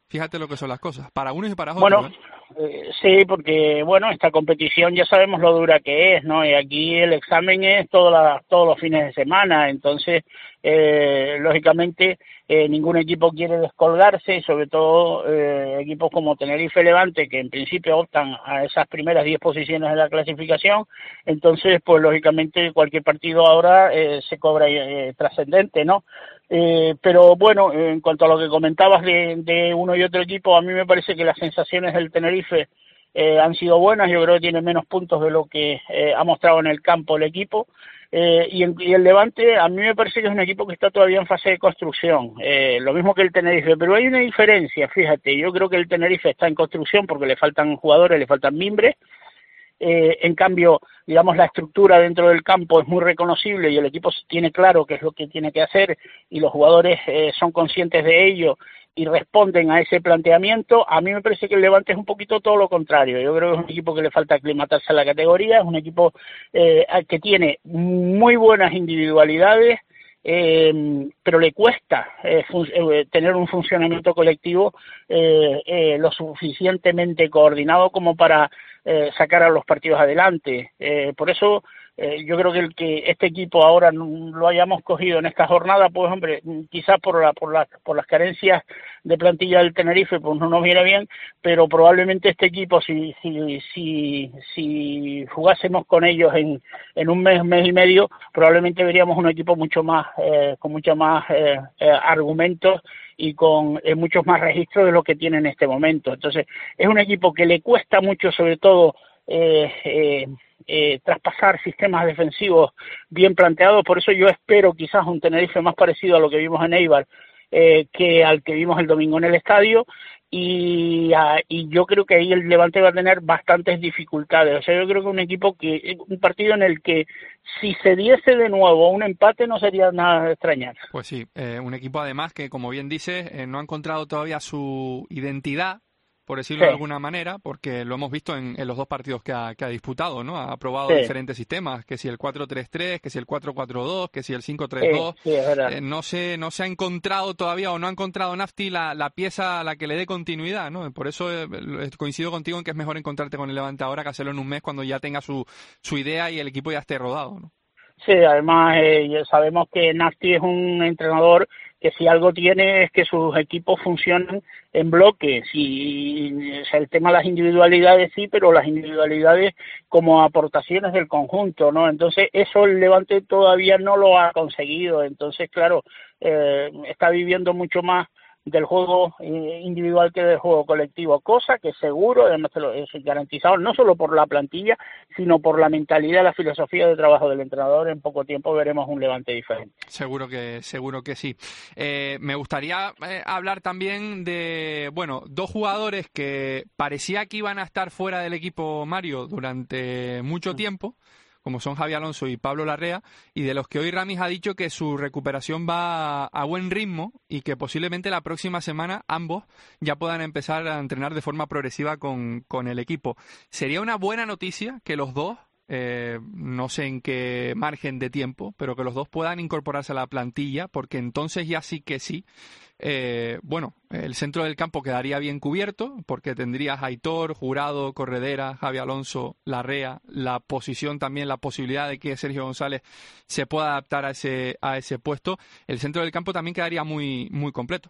Fíjate lo que son las cosas, para unos y para otros. Bueno, ¿eh? eh, sí, porque bueno, esta competición ya sabemos lo dura que es, ¿no? Y aquí el examen es todas las, todos los fines de semana, entonces, eh, lógicamente, eh, ningún equipo quiere descolgarse, y sobre todo eh, equipos como Tenerife Levante, que en principio optan a esas primeras diez posiciones de la clasificación, entonces, pues lógicamente cualquier partido ahora eh, se cobra eh, trascendente, ¿no? Eh, pero bueno, en cuanto a lo que comentabas de, de uno y otro equipo, a mí me parece que las sensaciones del Tenerife eh, han sido buenas. Yo creo que tiene menos puntos de lo que eh, ha mostrado en el campo el equipo. Eh, y, en, y el Levante, a mí me parece que es un equipo que está todavía en fase de construcción, eh, lo mismo que el Tenerife, pero hay una diferencia, fíjate, yo creo que el Tenerife está en construcción porque le faltan jugadores, le faltan mimbres. Eh, en cambio, digamos, la estructura dentro del campo es muy reconocible y el equipo tiene claro qué es lo que tiene que hacer y los jugadores eh, son conscientes de ello y responden a ese planteamiento. A mí me parece que el Levante es un poquito todo lo contrario. Yo creo que es un equipo que le falta aclimatarse a la categoría, es un equipo eh, que tiene muy buenas individualidades, Eh, pero le cuesta eh, fun- eh, tener un funcionamiento colectivo eh, eh, lo suficientemente coordinado como para eh, sacar a los partidos adelante. Eh, por eso eh, yo creo que el que este equipo ahora lo hayamos cogido en esta jornada, pues hombre, quizás por la, por la, por las carencias de plantilla del Tenerife, pues no nos viene bien, pero probablemente este equipo, si si si, si jugásemos con ellos en, en un mes, mes y medio, probablemente veríamos un equipo mucho más, eh, con mucho más eh, eh, argumentos y con eh, muchos más registros de lo que tiene en este momento. Entonces, es un equipo que le cuesta mucho, sobre todo, eh, eh, eh, traspasar sistemas defensivos bien planteados. Por eso yo espero quizás un Tenerife más parecido a lo que vimos en Eibar eh, que al que vimos el domingo en el estadio. Y, uh, y yo creo que ahí el Levante va a tener bastantes dificultades. O sea, yo creo que un equipo que, un partido en el que si se diese de nuevo un empate no sería nada de extrañar. Pues sí, eh, un equipo además que, como bien dices, eh, no ha encontrado todavía su identidad, por decirlo Sí. de alguna manera, porque lo hemos visto en, en los dos partidos que ha, que ha disputado, ¿no? Ha probado Sí. diferentes sistemas, que si el cuatro tres tres, que si el cuatro cuatro dos, que si el cinco tres dos. Sí, sí, es verdad. Eh, no se no se ha encontrado todavía o no ha encontrado Nafti la, la pieza a la que le dé continuidad, ¿no? Por eso eh, coincido contigo en que es mejor encontrarte con el Levante ahora que hacerlo en un mes cuando ya tenga su, su idea y el equipo ya esté rodado, ¿no? Sí, además eh, ya sabemos que Nafti es un entrenador que si algo tiene es que sus equipos funcionan en bloques y, o sea, el tema de las individualidades sí, pero las individualidades como aportaciones del conjunto, ¿no? Entonces eso el Levante todavía no lo ha conseguido, entonces claro, eh, está viviendo mucho más del juego individual que del juego colectivo, cosa que seguro, además te lo es garantizado, no solo por la plantilla, sino por la mentalidad, la filosofía de trabajo del entrenador. En poco tiempo veremos un Levante diferente. Seguro que seguro que sí. Eh, me gustaría eh, hablar también de, bueno, dos jugadores que parecía que iban a estar fuera del equipo, Mario, durante mucho tiempo, como son Javi Alonso y Pablo Larrea, y de los que hoy Ramis ha dicho que su recuperación va a buen ritmo y que posiblemente la próxima semana ambos ya puedan empezar a entrenar de forma progresiva con, con el equipo. Sería una buena noticia que los dos, eh, no sé en qué margen de tiempo, pero que los dos puedan incorporarse a la plantilla, porque entonces ya sí que sí, eh, bueno, el centro del campo quedaría bien cubierto, porque tendrías Aitor, Jurado, Corredera, Javi Alonso, Larrea, la posición también, la posibilidad de que Sergio González se pueda adaptar a ese, a ese puesto. El centro del campo también quedaría muy, muy completo.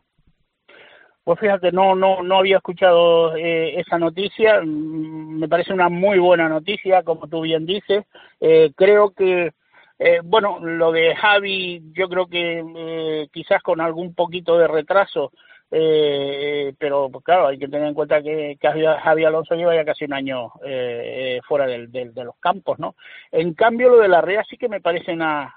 Pues fíjate, no no no había escuchado eh, esa noticia, me parece una muy buena noticia, como tú bien dices. Eh, creo que, eh, bueno, lo de Javi, yo creo que eh, quizás con algún poquito de retraso, eh, pero claro, hay que tener en cuenta que, que Javi Alonso lleva ya casi un año eh, fuera del, del, de los campos, ¿no? En cambio, lo de Larrea sí que me parece una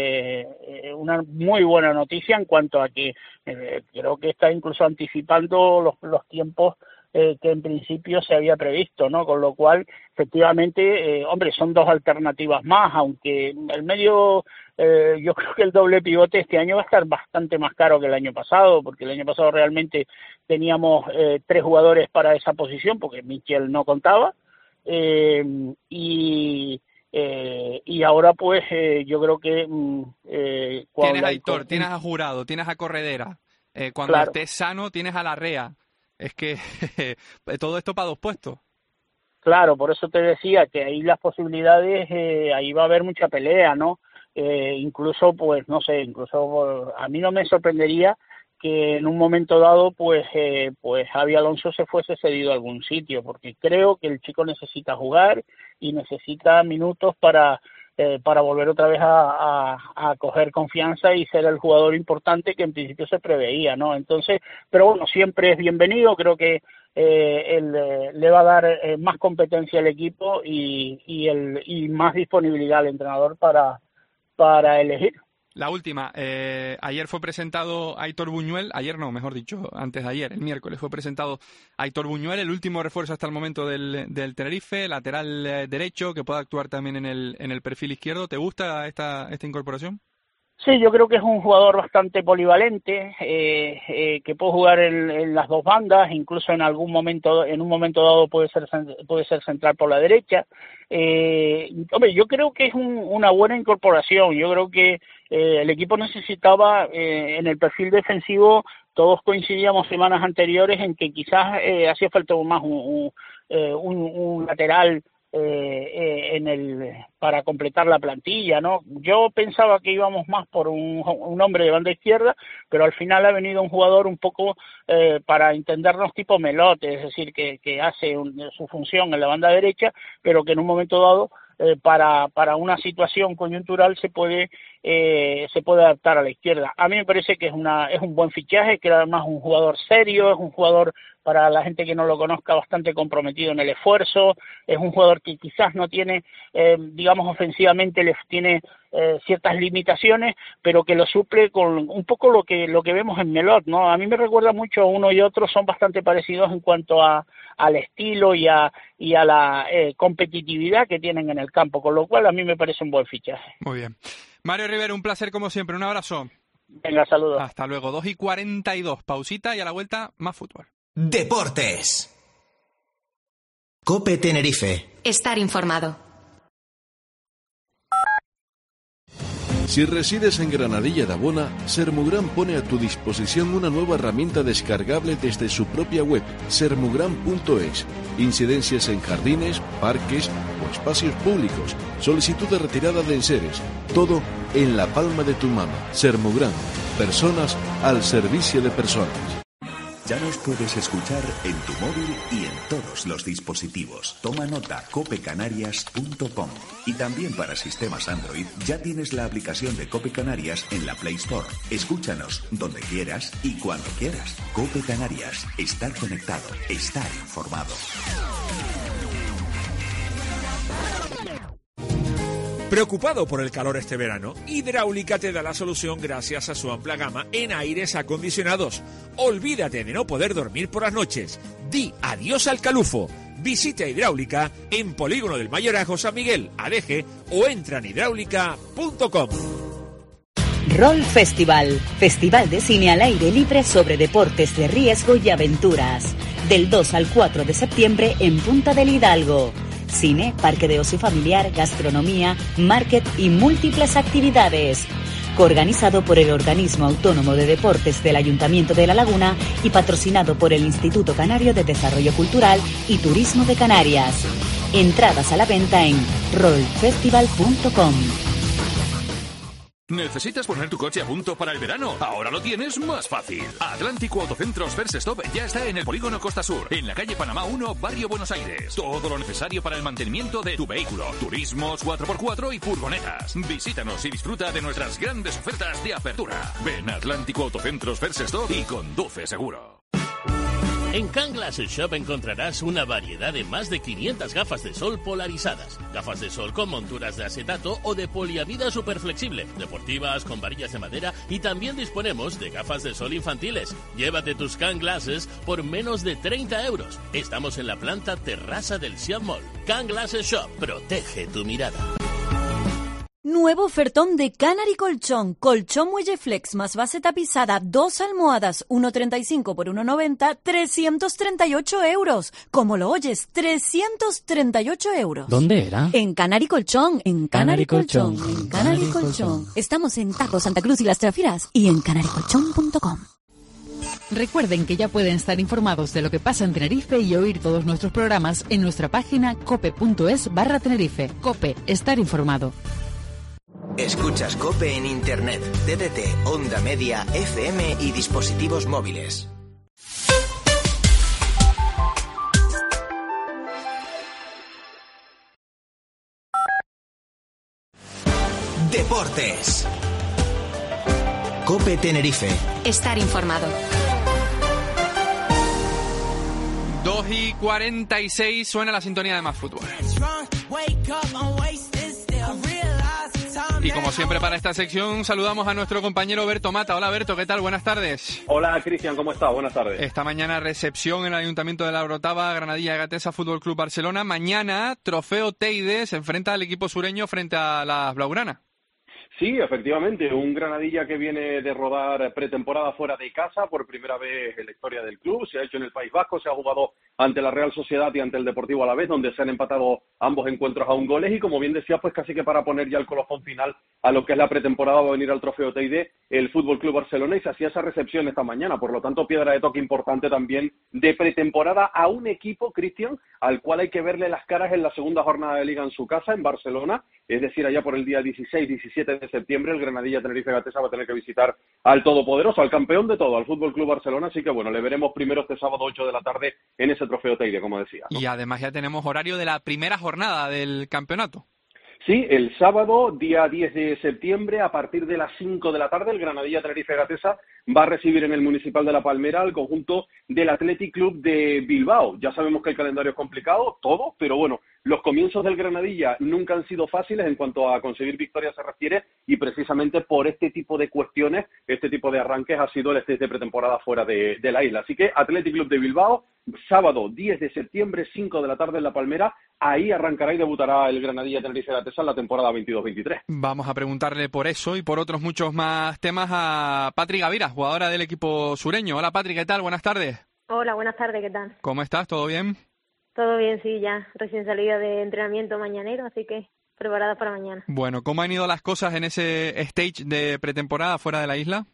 eh, una muy buena noticia en cuanto a que eh, creo que está incluso anticipando los, los tiempos eh, que en principio se había previsto, ¿no? Con lo cual, efectivamente, eh, hombre, son dos alternativas más, aunque el medio, eh, yo creo que el doble pivote este año va a estar bastante más caro que el año pasado, porque el año pasado realmente teníamos eh, tres jugadores para esa posición, porque Michel no contaba, eh, y... Eh, y ahora pues eh, yo creo que eh, tienes a Aitor, tienes a Jurado, tienes a Corredera, eh, cuando claro. estés sano tienes a Larrea, Es que todo esto para dos puestos. Claro, por eso te decía que ahí las posibilidades, eh, ahí va a haber mucha pelea, ¿no? Eh, incluso, pues, no sé, incluso a mí no me sorprendería que en un momento dado, pues, eh, pues Javi Alonso se fuese cedido a algún sitio, porque creo que el chico necesita jugar y necesita minutos para eh, para volver otra vez a, a, a coger confianza y ser el jugador importante que en principio se preveía, ¿no? Entonces, pero bueno, siempre es bienvenido, creo que eh, él, eh, le va a dar eh, más competencia al equipo y, y, el, y más disponibilidad al entrenador para, para elegir. La última, eh, ayer fue presentado Aitor Buñuel, ayer no, mejor dicho, antes de ayer, el miércoles fue presentado Aitor Buñuel, el último refuerzo hasta el momento del, del Tenerife, lateral eh, derecho, que puede actuar también en el, en el perfil izquierdo. ¿Te gusta esta, esta incorporación? Sí, yo creo que es un jugador bastante polivalente, eh, eh, que puede jugar en, en las dos bandas, incluso en algún momento, en un momento dado puede ser puede ser central por la derecha. Eh, hombre, yo creo que es un, una buena incorporación. Yo creo que eh, el equipo necesitaba eh, en el perfil defensivo, todos coincidíamos semanas anteriores en que quizás eh, hacía falta más un, un, eh, un, un lateral. Eh, eh, en el para completar la plantilla, ¿no? Yo pensaba que íbamos más por un, un hombre de banda izquierda, pero al final ha venido un jugador un poco eh, para entendernos tipo Melote, es decir, que, que hace un, su función en la banda derecha, pero que en un momento dado eh, para para una situación coyuntural se puede eh, se puede adaptar a la izquierda. A mí me parece que es una es un buen fichaje, que además es un jugador serio, es un jugador, para la gente que no lo conozca, bastante comprometido en el esfuerzo, es un jugador que quizás no tiene, eh, digamos, ofensivamente le tiene eh, ciertas limitaciones, pero que lo suple con un poco lo que lo que vemos en Melot, ¿no? A mí me recuerda mucho, uno y otro son bastante parecidos en cuanto a al estilo y a y a la eh, competitividad que tienen en el campo, con lo cual a mí me parece un buen fichaje. Muy bien. Mario Rivero, un placer como siempre, un abrazo. Venga, saludos. Hasta luego, dos y cuarenta y dos, pausita y a la vuelta más fútbol. Deportes. COPE Tenerife. Estar informado. Si resides en Granadilla de Abona, Sermugran pone a tu disposición una nueva herramienta descargable desde su propia web, sermugran punto es. Incidencias en jardines, parques o espacios públicos, solicitud de retirada de enseres, todo en la palma de tu mano. Sermugran, personas al servicio de personas. Ya nos puedes escuchar en tu móvil y en todos los dispositivos. Toma nota, cope canarias punto com. Y también para sistemas Android ya tienes la aplicación de Cope Canarias en la Play Store. Escúchanos donde quieras y cuando quieras. Cope Canarias. Estar conectado. Estar informado. ¿Preocupado por el calor este verano? Hidráulica te da la solución gracias a su amplia gama en aires acondicionados. Olvídate de no poder dormir por las noches. Di adiós al calufo. Visita Hidráulica en Polígono del Mayorazgo San Miguel, Adeje, o entra en hidráulica punto com. Roll Festival, festival de cine al aire libre sobre deportes de riesgo y aventuras. Del dos al cuatro de septiembre en Punta del Hidalgo. Cine, parque de ocio familiar, gastronomía, market y múltiples actividades. Coorganizado por el Organismo Autónomo de Deportes del Ayuntamiento de La Laguna y patrocinado por el Instituto Canario de Desarrollo Cultural y Turismo de Canarias. Entradas a la venta en roll festival punto com. ¿Necesitas poner tu coche a punto para el verano? Ahora lo tienes más fácil. Atlántico Autocentros First Stop ya está en el Polígono Costa Sur, en la calle Panamá uno, Barrio Buenos Aires. Todo lo necesario para el mantenimiento de tu vehículo, turismos, cuatro por cuatro y furgonetas. Visítanos y disfruta de nuestras grandes ofertas de apertura. Ven a Atlántico Autocentros First Stop y conduce seguro. En Can Glasses Shop encontrarás una variedad de más de quinientas gafas de sol polarizadas. Gafas de sol con monturas de acetato o de poliamida superflexible, deportivas con varillas de madera, y también disponemos de gafas de sol infantiles. Llévate tus Can Glasses por menos de treinta euros. Estamos en la planta terraza del Siam Mall. Can Glasses Shop, protege tu mirada. Nuevo ofertón de Canary Colchón. Colchón Muelle Flex más base tapizada, dos almohadas, uno treinta y cinco por uno noventa, trescientos treinta y ocho euros. Como lo oyes, trescientos treinta y ocho euros. ¿Dónde era? En Canary Colchón, en Canary, Canary Colchón, Colchón, en Canary Canary Colchón. Colchón. Estamos en Tajo, Santa Cruz y Las Trafiras y en canary colchón punto com. Recuerden que ya pueden estar informados de lo que pasa en Tenerife y oír todos nuestros programas en nuestra página cope.es barra Tenerife. Cope, estar informado. Escuchas COPE en Internet, T D T, Onda Media, F M y dispositivos móviles. Deportes. COPE Tenerife. Estar informado. dos y cuarenta y seis suena la sintonía de Más Fútbol. Y como siempre para esta sección saludamos a nuestro compañero Berto Mata. Hola Berto, ¿qué tal? Buenas tardes. Hola Cristian, ¿cómo estás? Buenas tardes. Esta mañana recepción en el Ayuntamiento de La Orotava, Granadilla Gatesa Fútbol Club Barcelona. Mañana Trofeo Teide se enfrenta al equipo sureño frente a las blaugranas. Sí, efectivamente, un Granadilla que viene de rodar pretemporada fuera de casa por primera vez en la historia del club. Se ha hecho en el País Vasco, se ha jugado ante la Real Sociedad y ante el Deportivo Alavés, donde se han empatado ambos encuentros a un goles y, como bien decía, pues casi que para poner ya el colofón final a lo que es la pretemporada va a venir al Trofeo Teide el Fútbol Club Barcelona y se hacía esa recepción esta mañana. Por lo tanto, piedra de toque importante también de pretemporada a un equipo, Cristian, al cual hay que verle las caras en la segunda jornada de Liga en su casa, en Barcelona, es decir, allá por el día dieciséis diecisiete de septiembre, el Granadilla Tenerife Gatesa va a tener que visitar al todopoderoso, al campeón de todo, al Fútbol Club Barcelona, así que bueno, le veremos primero este sábado ocho de la tarde en ese Trofeo Teide, como decía, ¿no? Y además ya tenemos horario de la primera jornada del campeonato. Sí, el sábado, día diez de septiembre, a partir de las cinco de la tarde, el Granadilla Tenerife Gatesa va a recibir en el Municipal de La Palmera al conjunto del Athletic Club de Bilbao. Ya sabemos que el calendario es complicado, todo, pero bueno, los comienzos del Granadilla nunca han sido fáciles en cuanto a conseguir victorias se refiere y precisamente por este tipo de cuestiones, este tipo de arranques ha sido el stage de pretemporada fuera de, de la isla. Así que Athletic Club de Bilbao, sábado diez de septiembre, cinco de la tarde en La Palmera, ahí arrancará y debutará el Granadilla Tenerife Gatesa en la temporada veintidós veintitrés. Vamos a preguntarle por eso y por otros muchos más temas a Patri Gavira, jugadora del equipo sureño. Hola Patri, ¿qué tal? Buenas tardes. Hola, buenas tardes, ¿qué tal? ¿Cómo estás? ¿Todo bien? Todo bien, sí, ya recién salida de entrenamiento mañanero, así que preparada para mañana. Bueno, ¿cómo han ido las cosas en ese stage de pretemporada fuera de la isla?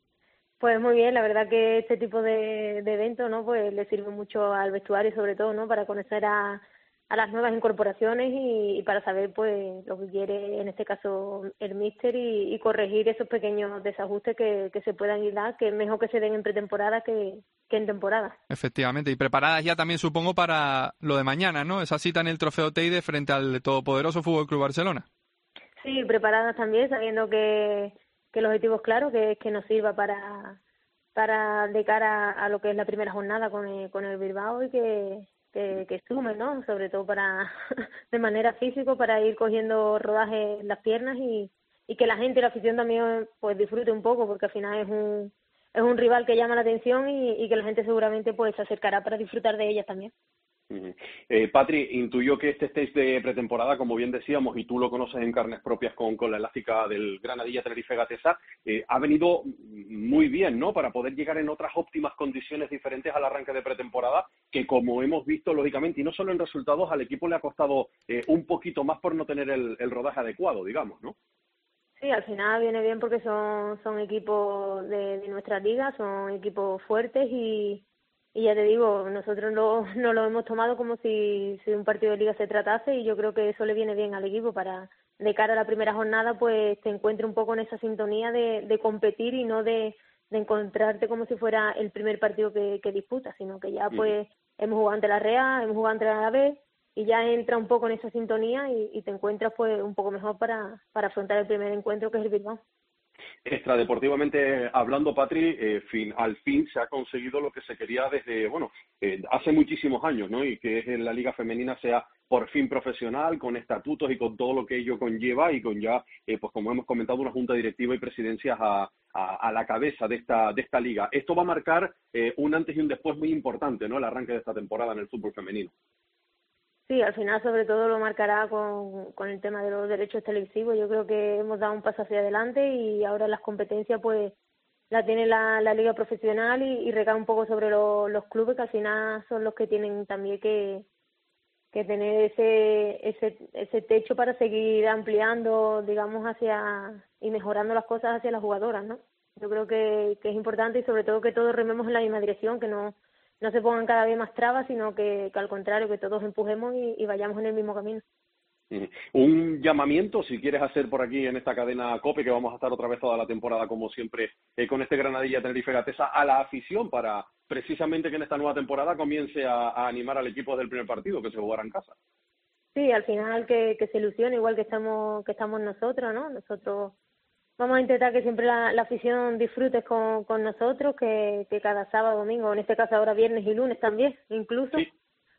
Pues muy bien, la verdad que este tipo de, de evento, ¿no? Pues le sirve mucho al vestuario, sobre todo, ¿no? Para conocer a, a las nuevas incorporaciones y, y para saber, pues, lo que quiere, en este caso, el míster y, y corregir esos pequeños desajustes que, que se puedan ir dar, que es mejor que se den en pretemporada que, que en temporada. Efectivamente, y preparadas ya también, supongo, para lo de mañana, ¿no? Esa cita en el Trofeo Teide frente al todopoderoso Fútbol Club Barcelona. Sí, preparadas también, sabiendo que, que el objetivo es claro, que es que nos sirva para, para de cara a lo que es la primera jornada con el, con el Bilbao y que, que, que sume, ¿no? Sobre todo para de manera física, para ir cogiendo rodaje en las piernas y, y que la gente y la afición también pues disfrute un poco, porque al final es un es un rival que llama la atención y, y que la gente seguramente pues se acercará para disfrutar de ellas también. Eh, Patri, intuyó que este stage de pretemporada, como bien decíamos, y tú lo conoces en carnes propias con, con la elástica del Granadilla Tenerife Gatesa, eh, ha venido muy bien, ¿no? Para poder llegar en otras óptimas condiciones diferentes al arranque de pretemporada, que como hemos visto, lógicamente, y no solo en resultados, al equipo le ha costado eh, un poquito más por no tener el, el rodaje adecuado, digamos, ¿no? Sí, al final viene bien porque son, son equipos de, de nuestra liga, son equipos fuertes y Y ya te digo, nosotros no, no lo hemos tomado como si, si un partido de liga se tratase y yo creo que eso le viene bien al equipo para, de cara a la primera jornada, pues te encuentre un poco en esa sintonía de, de competir y no de, de encontrarte como si fuera el primer partido que, que disputas, sino que ya pues mm. hemos jugado ante la Real, hemos jugado ante la Alavés y ya entra un poco en esa sintonía y, y te encuentras pues un poco mejor para, para afrontar el primer encuentro que es el Bilbao. Extradeportivamente hablando, Patri, eh, fin, al fin se ha conseguido lo que se quería desde, bueno, eh, hace muchísimos años, ¿no? Y que es en la Liga Femenina sea por fin profesional, con estatutos y con todo lo que ello conlleva y con ya, eh, pues como hemos comentado, una junta directiva y presidencias a, a, a la cabeza de esta de esta liga. Esto va a marcar eh, un antes y un después muy importante, ¿no? El arranque de esta temporada en el fútbol femenino. Sí, al final sobre todo lo marcará con, con el tema de los derechos televisivos. Yo creo que hemos dado un paso hacia adelante y ahora las competencias pues la tiene la, la liga profesional y, y recae un poco sobre lo, los clubes, que al final son los que tienen también que, que tener ese, ese ese techo para seguir ampliando, digamos, hacia y mejorando las cosas hacia las jugadoras, ¿no? Yo creo que, que es importante y sobre todo que todos rememos en la misma dirección, que no, no se pongan cada vez más trabas, sino que, que al contrario, que todos empujemos y, y vayamos en el mismo camino. Un llamamiento, si quieres hacer por aquí en esta cadena COPE, que vamos a estar otra vez toda la temporada, como siempre, eh, con este Granadilla Tenerife Gatesa, a la afición para precisamente que en esta nueva temporada comience a, a animar al equipo del primer partido, que se jugará en casa. Sí, al final que, que se ilusione, igual que estamos que estamos nosotros, ¿no? Nosotros vamos a intentar que siempre la, la afición disfrute con, con nosotros, que, que cada sábado, domingo, en este caso ahora viernes y lunes también, incluso, sí.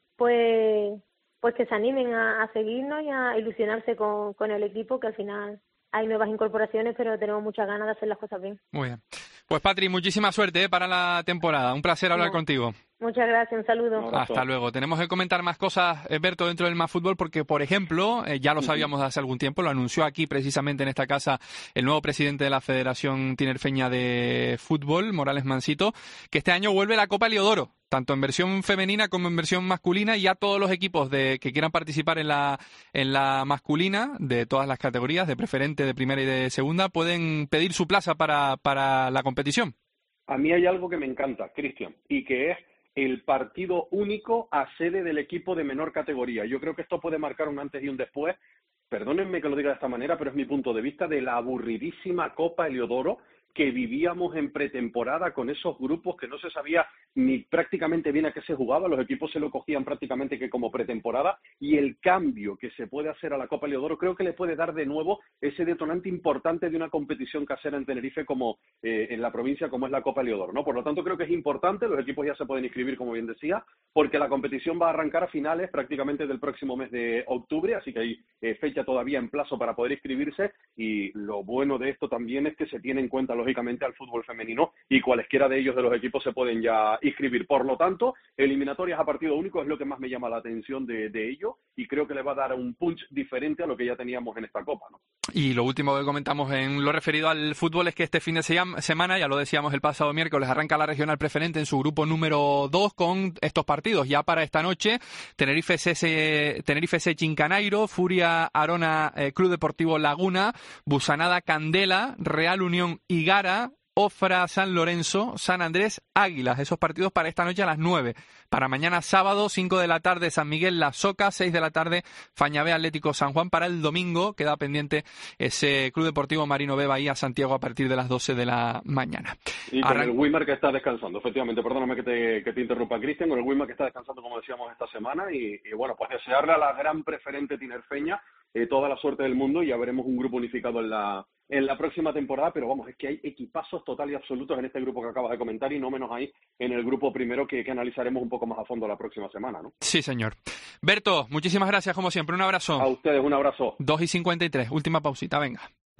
pues... pues que se animen a, a seguirnos y a ilusionarse con, con el equipo, que al final hay nuevas incorporaciones, pero tenemos muchas ganas de hacer las cosas bien. Muy bien. Pues Patri, muchísima suerte, ¿eh? para la temporada. Un placer hablar no. contigo. Muchas gracias, un saludo. Un Hasta luego. Tenemos que comentar más cosas, Berto, dentro del Más Fútbol, porque, por ejemplo, eh, ya lo sabíamos hace algún tiempo, lo anunció aquí precisamente en esta casa el nuevo presidente de la Federación Tinerfeña de Fútbol, Morales Mansito, que este año vuelve la Copa Heliodoro, tanto en versión femenina como en versión masculina, y ya todos los equipos de que quieran participar en la en la masculina, de todas las categorías, de preferente, de primera y de segunda, pueden pedir su plaza para, para la competición. A mí hay algo que me encanta, Cristian, y que es el partido único a sede del equipo de menor categoría. Yo creo que esto puede marcar un antes y un después, perdónenme que lo diga de esta manera, pero es mi punto de vista, de la aburridísima Copa Heliodoro que vivíamos en pretemporada con esos grupos que no se sabía ni prácticamente bien a qué se jugaba, los equipos se lo cogían prácticamente que como pretemporada, y el cambio que se puede hacer a la Copa Heliodoro creo que le puede dar de nuevo ese detonante importante de una competición casera en Tenerife como eh, en la provincia como es la Copa Heliodoro, ¿no? Por lo tanto creo que es importante, los equipos ya se pueden inscribir como bien decía, porque la competición va a arrancar a finales prácticamente del próximo mes de octubre, así que hay eh, fecha todavía en plazo para poder inscribirse, y lo bueno de esto también es que se tiene en cuenta lógicamente al fútbol femenino y cualesquiera de ellos de los equipos se pueden ya inscribir. Por lo tanto, eliminatorias a partido único es lo que más me llama la atención de, de ello, y creo que le va a dar un punch diferente a lo que ya teníamos en esta Copa, ¿no? Y lo último que comentamos en lo referido al fútbol es que este fin de semana, ya lo decíamos el pasado miércoles, arranca la regional preferente en su grupo número dos con estos partidos. Ya para esta noche, Tenerife C S, Tenerife C S Chincanairo, Furia Arona eh, Club Deportivo Laguna, Busanada Candela, Real Unión Higara, Ofra San Lorenzo, San Andrés Águilas. Esos partidos para esta noche a las nueve. Para mañana sábado, cinco de la tarde, San Miguel La Soca, seis de la tarde, Fañabé Atlético San Juan. Para el domingo queda pendiente ese Club Deportivo Marino B Bahía Santiago a partir de las doce de la mañana. Y con Arran... el Wimar que está descansando, efectivamente, perdóname que te, que te interrumpa, Cristian, con el Wimar que está descansando, como decíamos, esta semana, y, y bueno, pues desearle a la gran preferente tinerfeña eh, toda la suerte del mundo, y ya veremos un grupo unificado en la en la próxima temporada, pero vamos, es que hay equipazos total y absolutos en este grupo que acabas de comentar, y no menos ahí en el grupo primero que, que analizaremos un poco más a fondo la próxima semana, ¿no? Sí, señor. Berto, muchísimas gracias como siempre, un abrazo. A ustedes, un abrazo. dos y cincuenta y tres, última pausita, venga.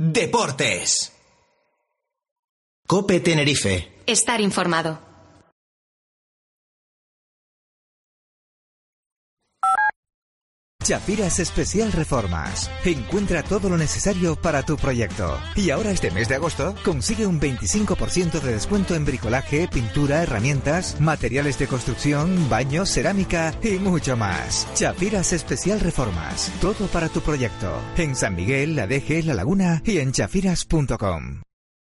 Deportes. COPE Tenerife. Estar informado. Chafiras Especial Reformas. Encuentra todo lo necesario para tu proyecto. Y ahora este mes de agosto consigue un veinticinco por ciento de descuento en bricolaje, pintura, herramientas, materiales de construcción, baños, cerámica y mucho más. Chafiras Especial Reformas. Todo para tu proyecto. En San Miguel, La Deje, La Laguna y en chafiras punto com.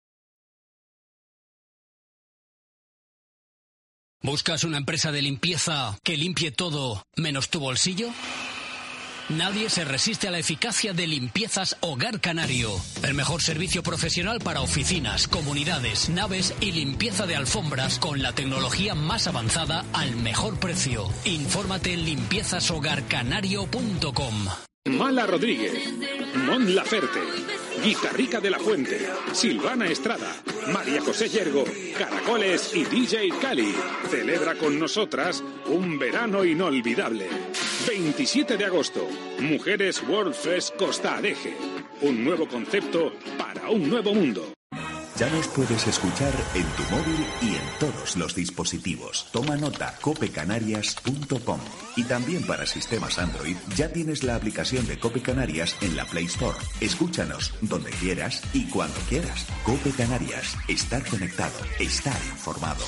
¿Buscas una empresa de limpieza que limpie todo menos tu bolsillo? Nadie se resiste a la eficacia de Limpiezas Hogar Canario. El mejor servicio profesional para oficinas, comunidades, naves y limpieza de alfombras con la tecnología más avanzada al mejor precio. Infórmate en limpiezas hogar canario punto com. Mala Rodríguez, Mon Laferte, Guitarrica de la Fuente, Silvana Estrada, María José Yergo, Caracoles y D J Cali. Celebra con nosotras un verano inolvidable. veintisiete de agosto, Mujeres World Fest Costa Adeje. Un nuevo concepto para un nuevo mundo. Ya nos puedes escuchar en tu móvil y en todos los dispositivos. Toma nota, cope canarias punto com. Y también para sistemas Android ya tienes la aplicación de Cope Canarias en la Play Store. Escúchanos donde quieras y cuando quieras. Cope Canarias. Estar conectado. Estar informado.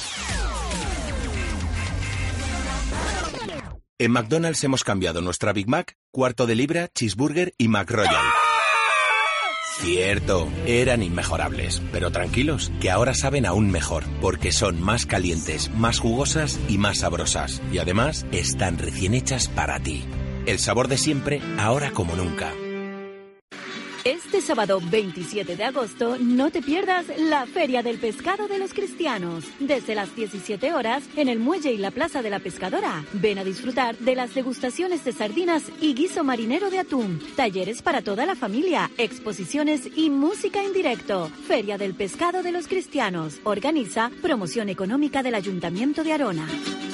En McDonald's hemos cambiado nuestra Big Mac, cuarto de libra, cheeseburger y McRoyal. Cierto, eran inmejorables, pero tranquilos, que ahora saben aún mejor, porque son más calientes, más jugosas y más sabrosas. Y además, están recién hechas para ti. El sabor de siempre, ahora como nunca. Este sábado veintisiete de agosto no te pierdas la Feria del Pescado de los Cristianos. Desde las diecisiete horas en el Muelle y la Plaza de la Pescadora. Ven a disfrutar de las degustaciones de sardinas y guiso marinero de atún. Talleres para toda la familia, exposiciones y música en directo. Feria del Pescado de los Cristianos. Organiza Promoción Económica del Ayuntamiento de Arona.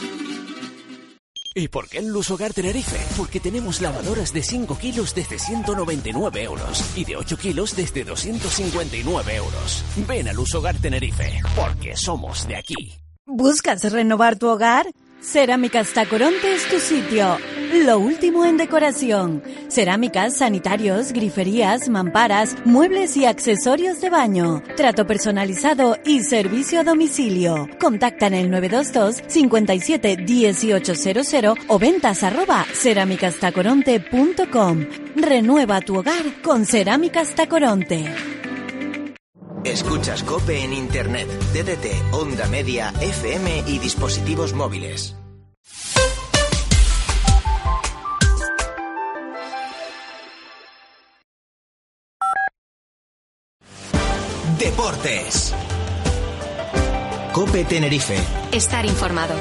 ¿Y por qué en Lusogar Tenerife? Porque tenemos lavadoras de cinco kilos desde ciento noventa y nueve euros y de ocho kilos desde doscientos cincuenta y nueve euros. Ven a Lusogar Tenerife, porque somos de aquí. ¿Buscas renovar tu hogar? Cerámicas Tacoronte es tu sitio. Lo último en decoración. Cerámicas, sanitarios, griferías, mamparas, muebles y accesorios de baño. Trato personalizado y servicio a domicilio. Contacta en el nueve dos dos, cincuenta y siete, dieciocho cero cero o ventas arroba cerámicastacoronte punto com. Renueva tu hogar con Cerámicas Tacoronte. Escuchas COPE en Internet, D D T, Onda Media, F M y dispositivos móviles. Deportes. COPE Tenerife. Estar informado.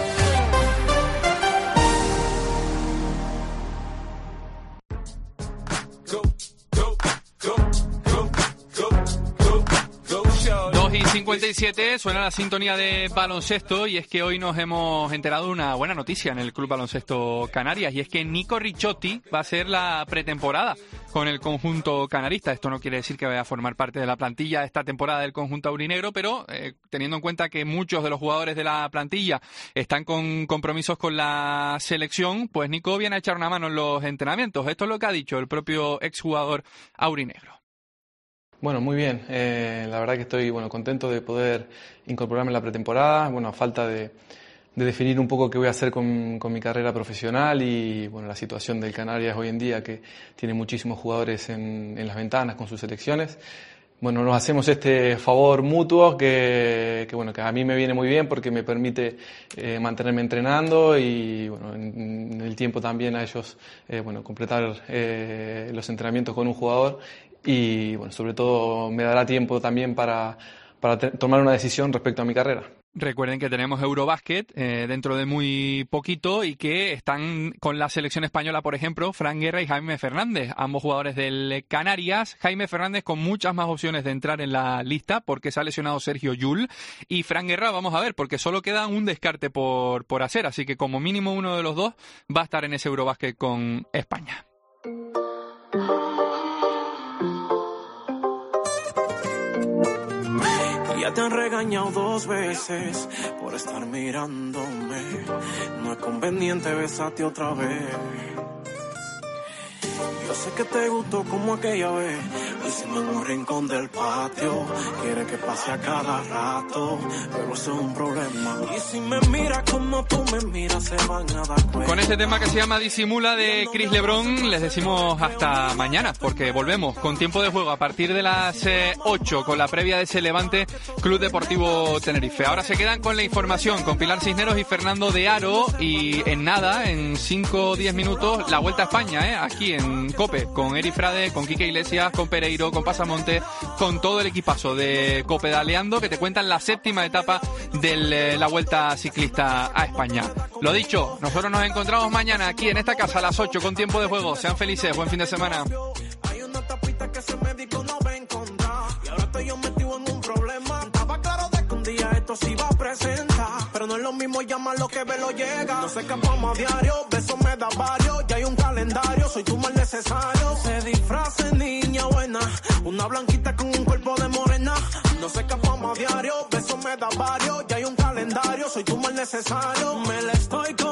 dos y cincuenta y siete, suena la sintonía de baloncesto y es que hoy nos hemos enterado de una buena noticia en el Club Baloncesto Canarias y es que Nico Ricciotti va a hacer la pretemporada con el conjunto canarista. Esto no quiere decir que vaya a formar parte de la plantilla de esta temporada del conjunto aurinegro, pero eh, teniendo en cuenta que muchos de los jugadores de la plantilla están con compromisos con la selección, pues Nico viene a echar una mano en los entrenamientos. Esto es lo que ha dicho el propio exjugador aurinegro. Bueno, muy bien. Eh, la verdad que estoy bueno contento de poder incorporarme en la pretemporada. Bueno, a falta de, de definir un poco qué voy a hacer con, con mi carrera profesional y bueno, la situación del Canarias hoy en día, que tiene muchísimos jugadores en, en las ventanas con sus selecciones. Bueno, nos hacemos este favor mutuo que, que bueno que a mí me viene muy bien porque me permite eh, mantenerme entrenando y bueno en, en el tiempo también a ellos eh, bueno completar eh, los entrenamientos con un jugador. Y bueno, sobre todo me dará tiempo también para, para te- tomar una decisión respecto a mi carrera. Recuerden que tenemos Eurobásquet eh, dentro de muy poquito y que están con la selección española, por ejemplo, Fran Guerra y Jaime Fernández, ambos jugadores del Canarias. Jaime Fernández con muchas más opciones de entrar en la lista porque se ha lesionado Sergio Llull, y Fran Guerra vamos a ver porque solo queda un descarte por, por hacer, así que como mínimo uno de los dos va a estar en ese Eurobásquet con España. Ya te han regañado dos veces por estar mirándome. No es conveniente besarte otra vez. Yo sé que te gustó como aquella vez. Lo hicimos en un rincón del patio. Quiere que pase a cada rato, pero eso es un problema. Y si me miras como tú me miras, se van a dar cuenta. Con este tema que se llama Disimula de Chris Lebrón, les decimos hasta mañana, porque volvemos con tiempo de juego a partir de las eh, ocho, con la previa de ese Levante Club Deportivo Tenerife. Ahora se quedan con la información, con Pilar Cisneros y Fernando de Aro, y en nada, en cinco o diez minutos, la Vuelta a España, ¿eh? Aquí en COPE, con Eri Frade, con Quique Iglesias, con Pereiro, con Pasamonte, con todo el equipazo de COPE Daleando, que te cuentan la séptima etapa de eh, la Vuelta Ciclista a España. Lo dicho, nosotros nos encontramos mañana aquí en esta casa a las ocho con tiempo de juego. Sean felices, buen fin de semana. Hay una tapita que ese médico no va a encontrar. Y ahora estoy yo metido en un problema. Estaba claro de que un día esto se iba a presentar. Pero no es lo mismo llamarlo que verlo llega. Nos escapamos a diario, besos me da varios. Ya hay un calendario, soy tu mal necesario. Se disfrace niña buena, una blanquita con un cuerpo de morena. Nos escapamos a diario, besos me da varios. Ya hay un calendario, soy tu mal necesario. Me la estoy